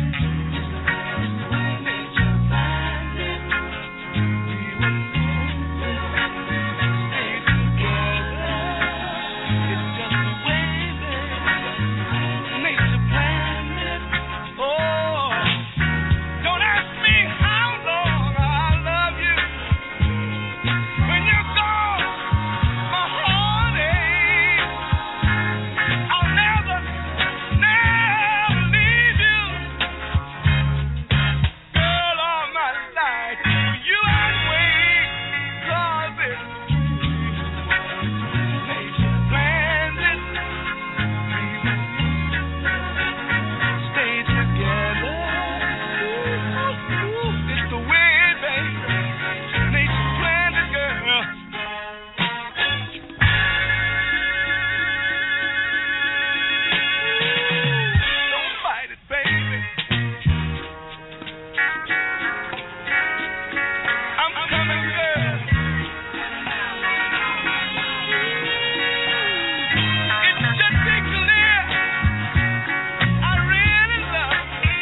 nature finds it. We were meant to stay together. It's just the way that nature planned it. Oh, don't ask me how long I love you. When you're gone, my heart aches. I'll never, never leave you. Girl, all my life, for you I'd wait. 'Cause it's nature planned it. Stay together. It's the way, baby. Nature planned it, girl. Don't fight it, baby. I'm coming, girl. It should be clear I really love you.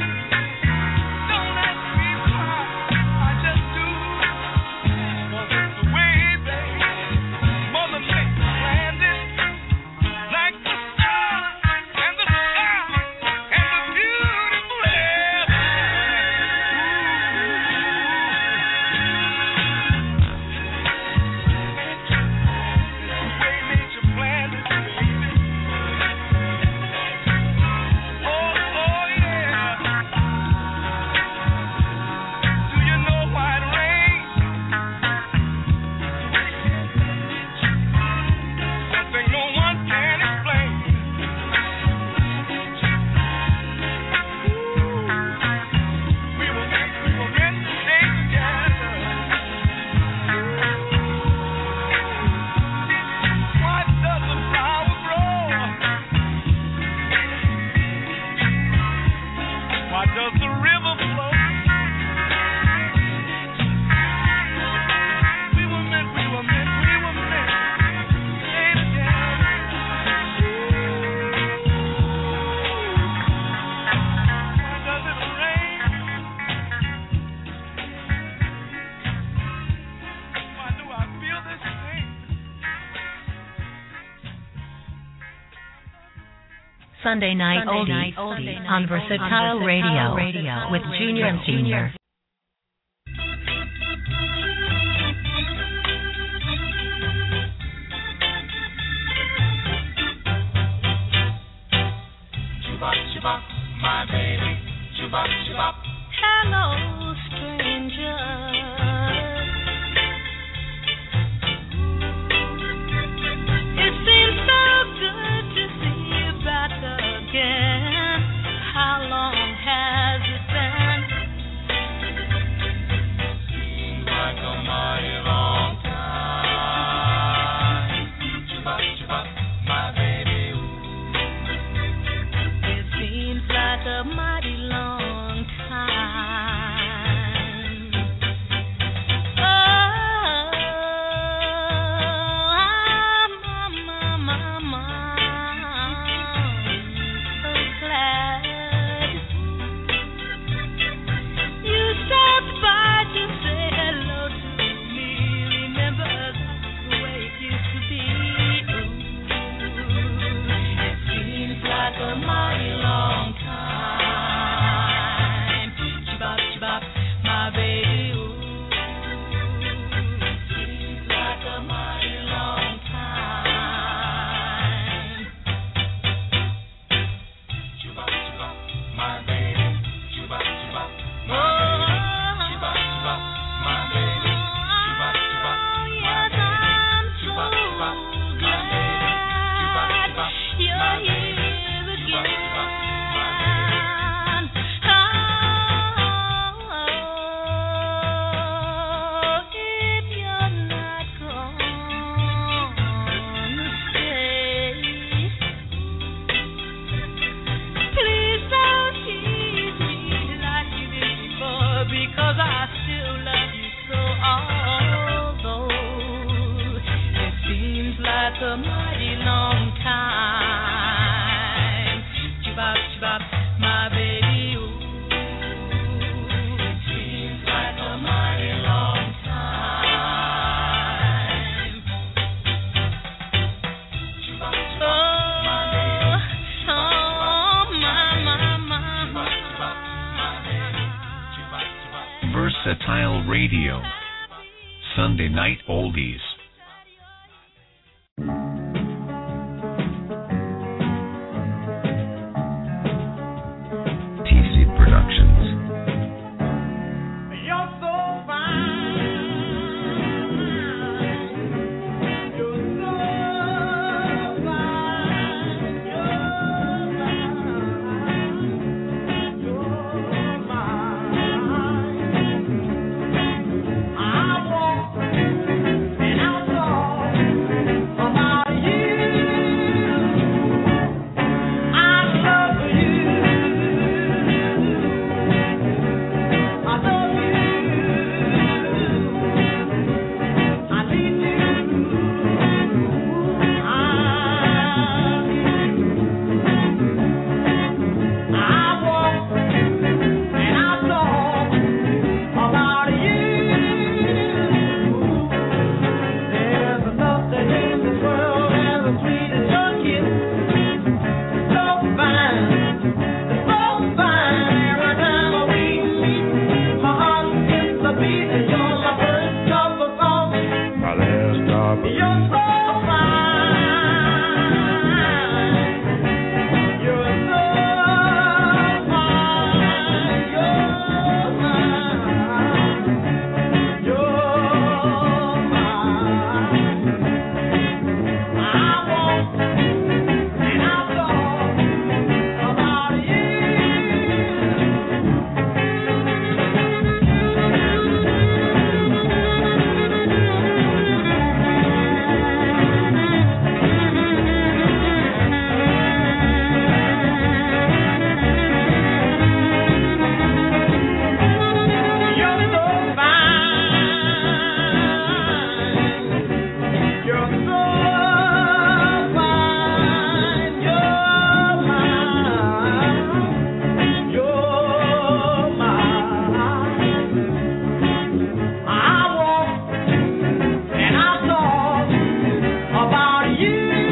Don't ask me why, I just do. 'Cause it's the way, baby. Mother Nature planned it. Like the sun and the sky and the beautiful heaven. The way nature planned it, baby. Oh, oh yeah. Do you know why it rains? Something no one can explain. We were meant, we were meant to stay together. Why does a flower grow? Why does the river flow? We were meant, we were meant, we were meant to stay together. Why does it rain? Why do I feel this thing? Sunday night oldies, on Versatile Radio, with Junior and Senior. Chubop, chubop, my baby. Chubop, chubop. Hello, stranger. It seems so good to see you back again. How long has it been? Seems like a mighty long time. Chubop, chubop, my baby. It seems like a mighty long time. Versatile Radio. Sunday Night Oldies. T C Productions. You're so fine. You're so fine. You're mine. You're mine. I walk and I'll talk about you. I love you. I love you. I need you. I need you. I walk and I'll talk about you. There's nothing in this world as sweet as your kiss. It's so fine. It's so fine. Every time we meet, my heart skips a beat, and you're my first cup of coffee. My last stop. You're so fine. You're so fine. You're mine. You're mine. I walk and I'll talk about you. You're so fine. You're so fine. You're mine. You're mine. I walk and I'll talk about you.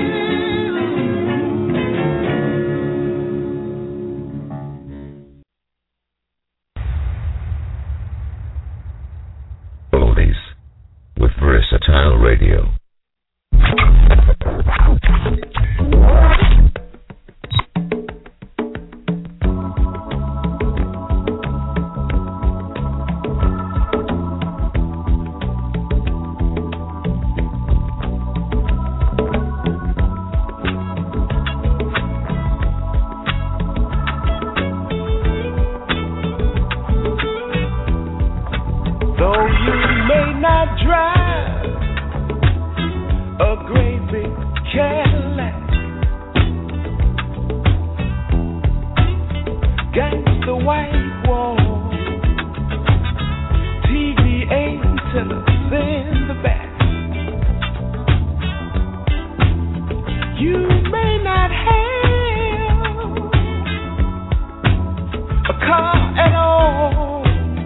Oldies with Versatile Radio. Though you may not drive a great big Cadillac, gangsta white wall, T V antennas in the back. You may not have a car at all,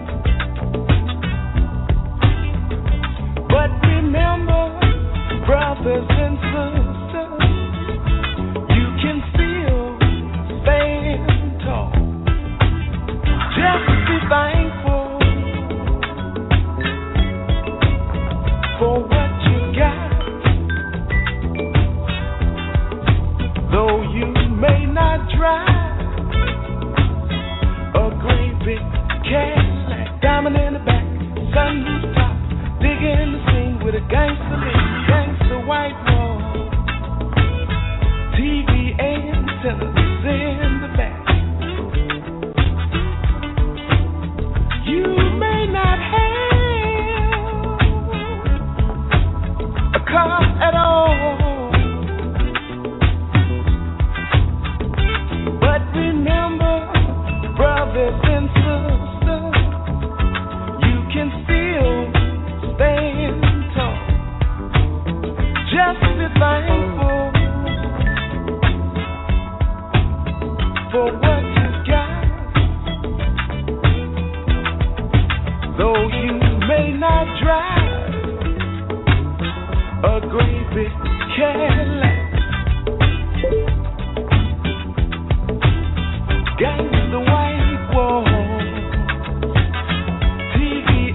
but remember, brothers and sisters, you can still stand tall. Just be thankful for what you got. Though you may not drive a great big Cadillac, diamond in the back, sunroof top, digging the scene with a gangster lean, gangster white wall, T V antennas in the back. You may not have a car at all, but remember, brothers and sisters, you can still stand tall. Just be thankful for what you got. Though you may not drive a great big Cadillac, gangsta white wall, T V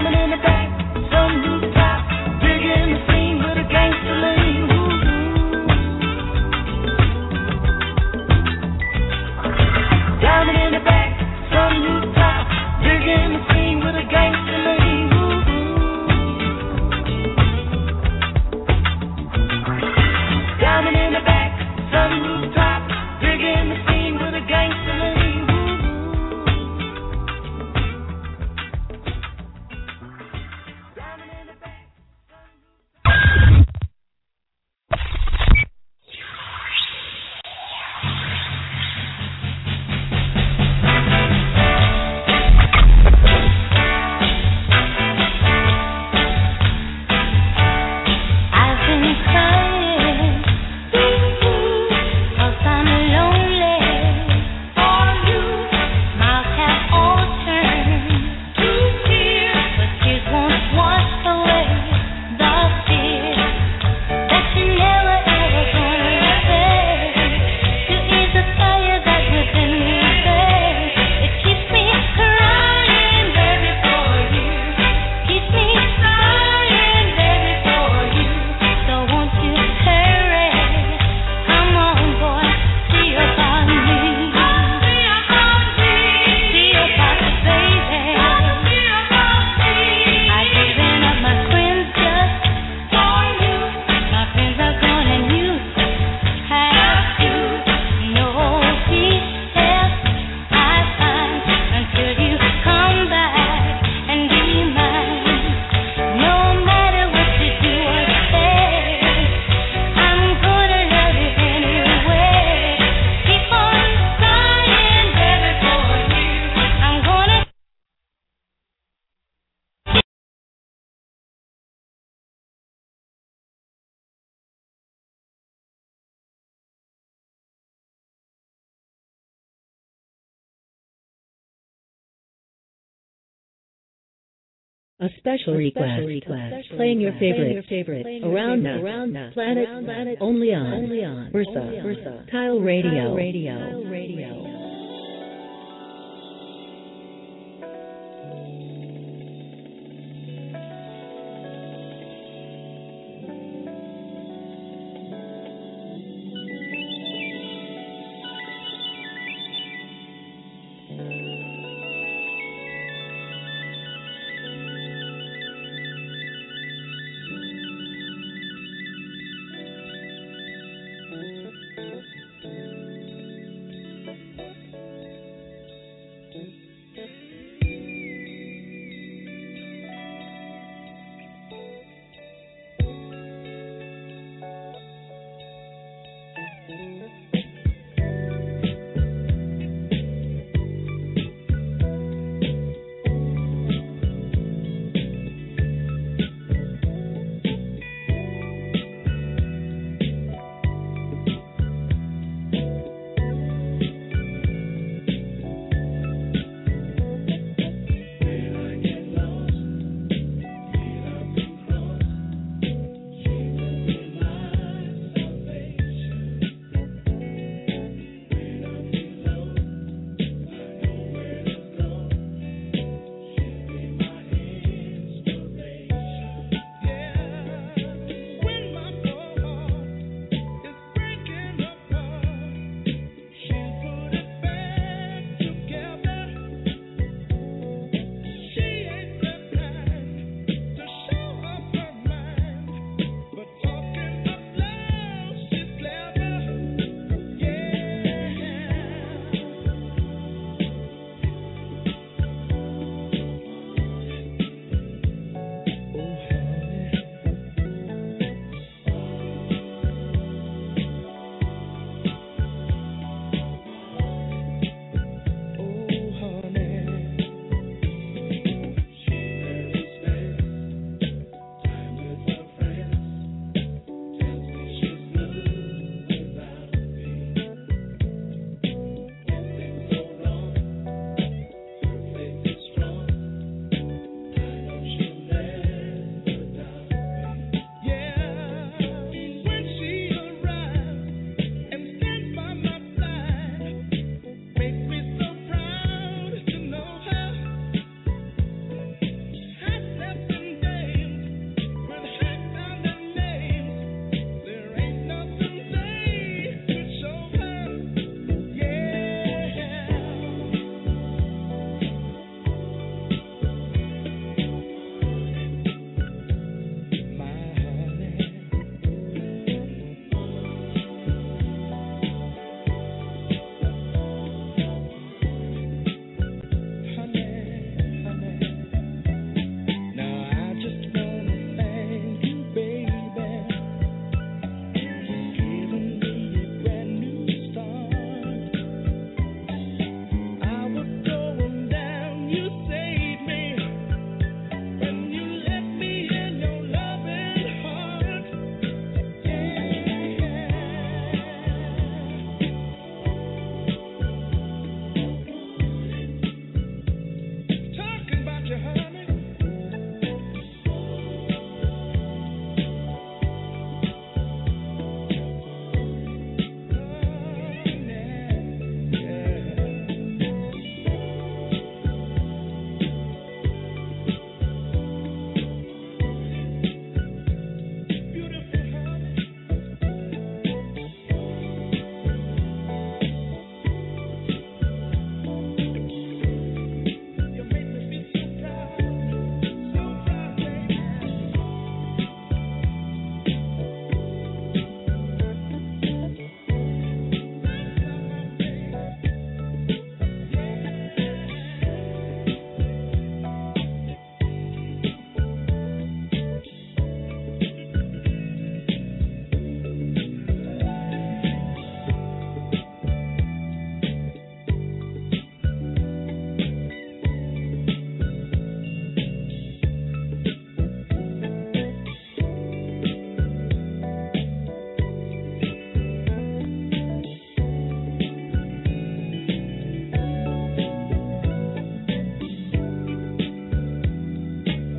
A special, a request, special request, playing your favorite, your favorite, around now, around now, planet, planet, only on, only on, Versa, Versa, Tile Radio, Tile Radio, Tile Radio.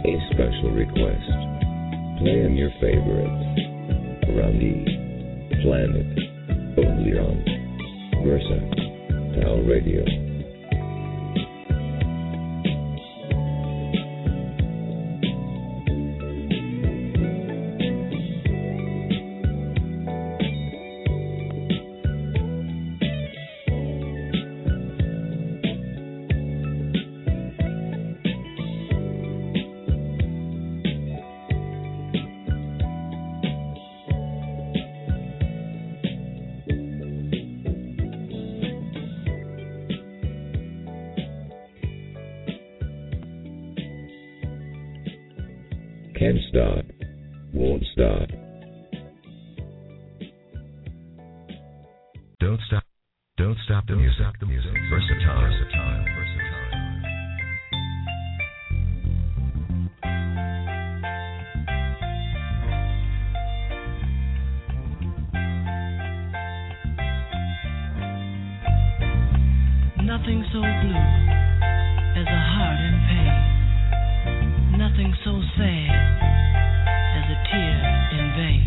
a special request. Playing your favorite around the planet only on Versatile Radio. Can't stop, won't stop. Don't stop, don't stop the music. Stop the music. Versatile, versatile, versatile. Nothing so blue as a heart in pain. Nothing so sad as a tear in vain.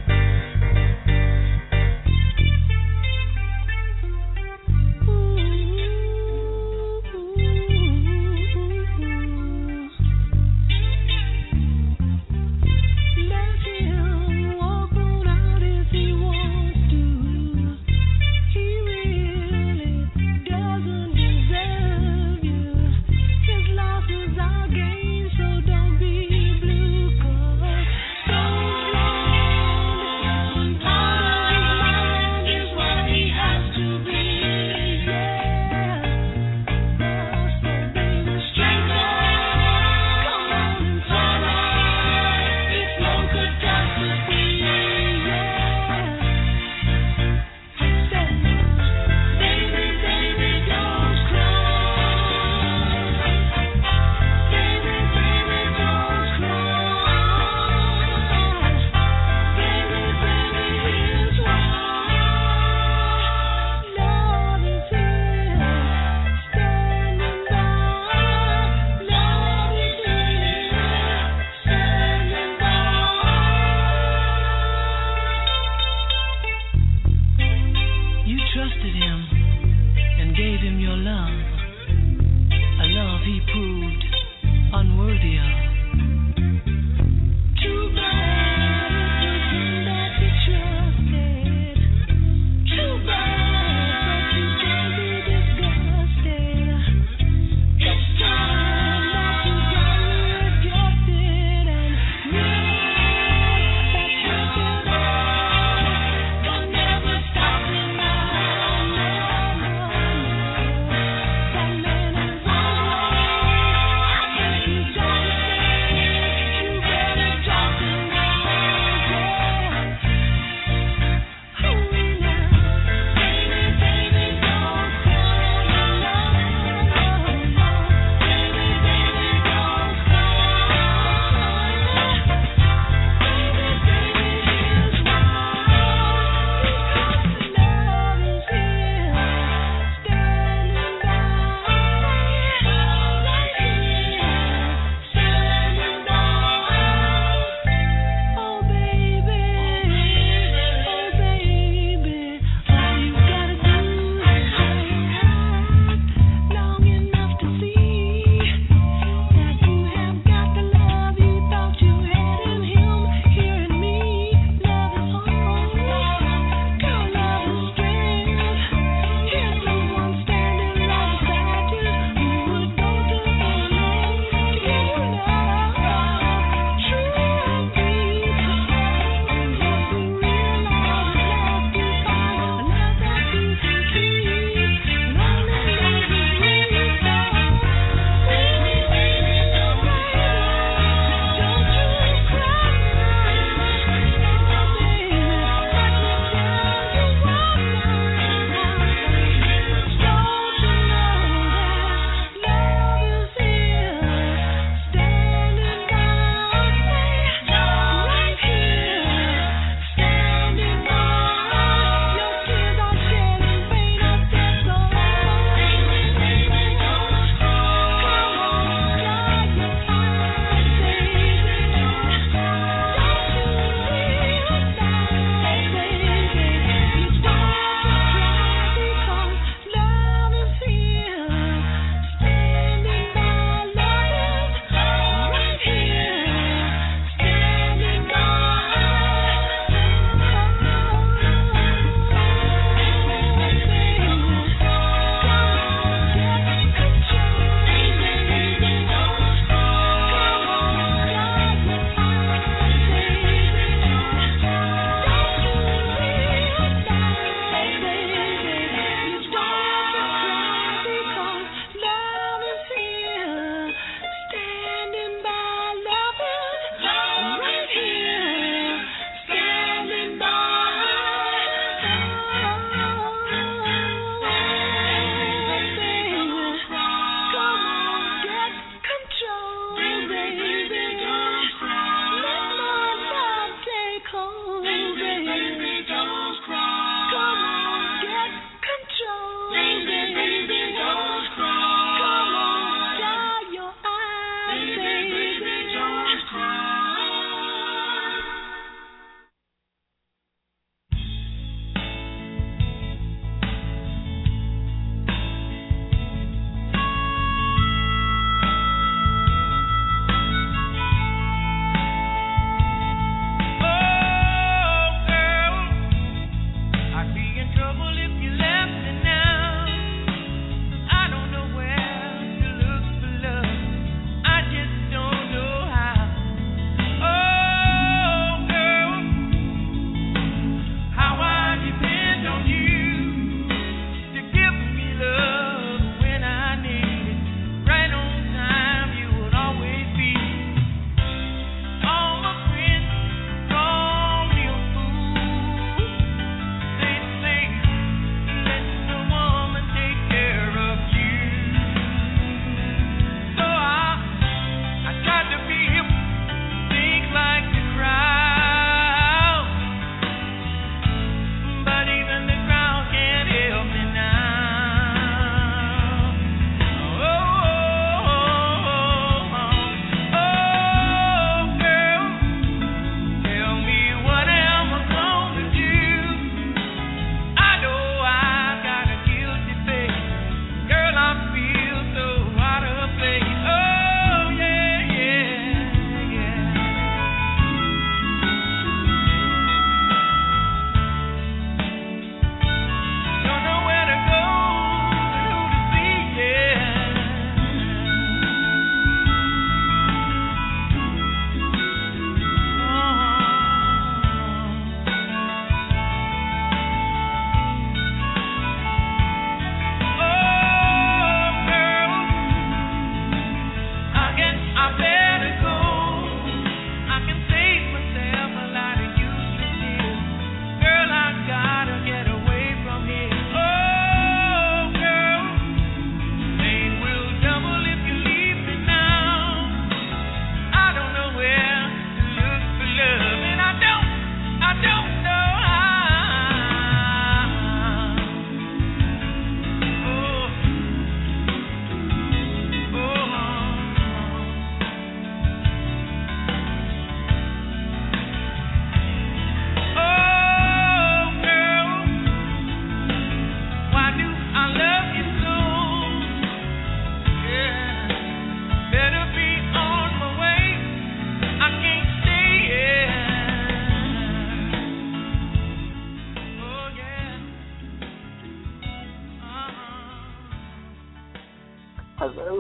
Let him walk on out if he wants to. He really doesn't deserve you. His life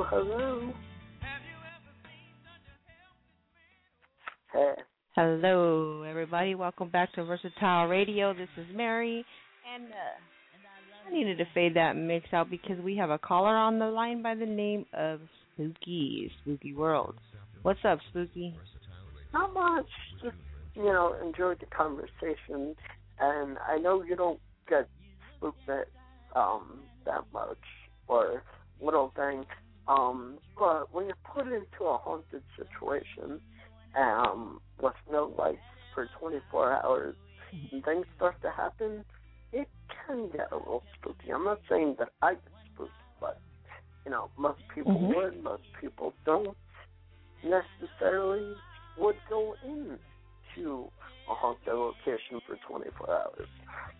hello. Hey. Hello, everybody. Welcome back to Versatile Radio. This is Mary, and uh, I needed to fade that mix out because we have a caller on the line by the name of Spooky, Spooky World. What's up, Spooky? Not much. Just, you know, enjoyed the conversation, and I know you don't get spooked that, um, that much, or little thing, um, but when you're put into a haunted situation, um, with no lights for twenty-four hours, and things start to happen, it can get a little spooky. I'm not saying that I get spooked, but, you know, most people mm-hmm. would, most people don't necessarily would go into a haunted location for twenty-four hours.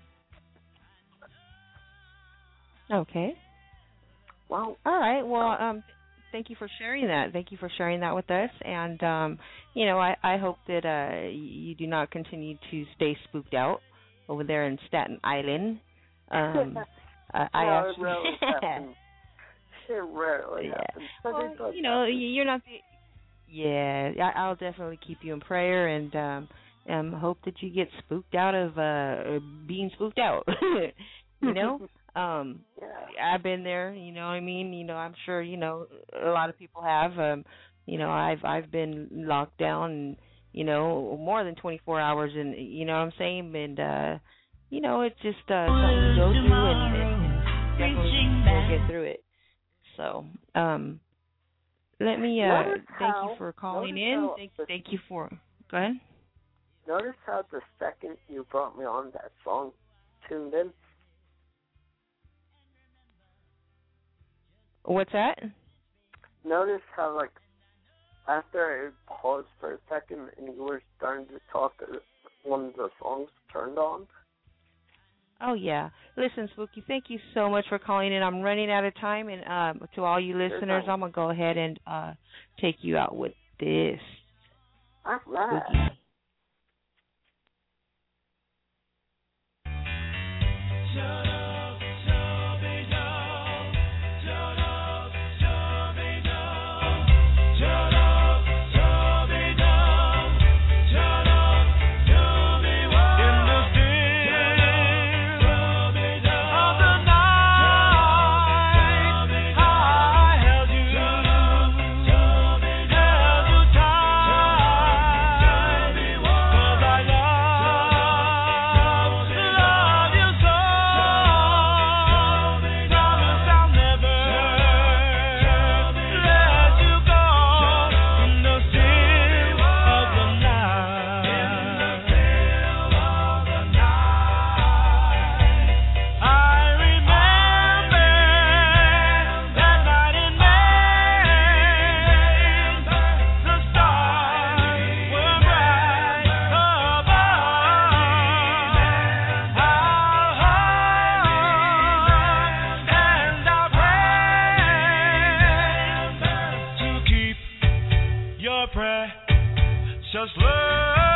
Okay. Well, all right. Well, um, thank you for sharing that. Thank you for sharing that with us. And, um, you know, I, I hope that uh, you do not continue to stay spooked out over there in Staten Island. Um, uh, I no, actually, it rarely happens. It rarely yeah. happens. Well, you know, happen. you're not the... Yeah, I, I'll definitely keep you in prayer and um, um, hope that you get spooked out of uh, being spooked out. You know, um, yeah. I've been there. You know what I mean? You know, I'm sure you know a lot of people have. Um, you know, I've I've been locked down, and you know, more than twenty-four hours, and you know what I'm saying. And uh, you know, it's just uh, something to go through, and, and definitely we'll get through it. So. Um, Let me uh, thank how, you for calling in. How, thank, thank you for. Go ahead. Notice how the second you brought me on, that song tuned in. What's that? Notice how, like, after I paused for a second and you were starting to talk, one of the songs turned on. Oh, yeah. Listen, Spooky, thank you so much for calling in. I'm running out of time, and um, to all you listeners, I'm going to go ahead and uh, take you out with this. All right. Spooky. Shut up, shut me down. Shut up, shut me down. Shut up, shut me down. Shut up, shut me down. In the still of the night, I held you, held you tight, 'cause I love, love you so. Promise I'll never let you go. In the still of the night, I remember that night in May. The stars were bright above. I'll hope and I'll pray to keep your precious love.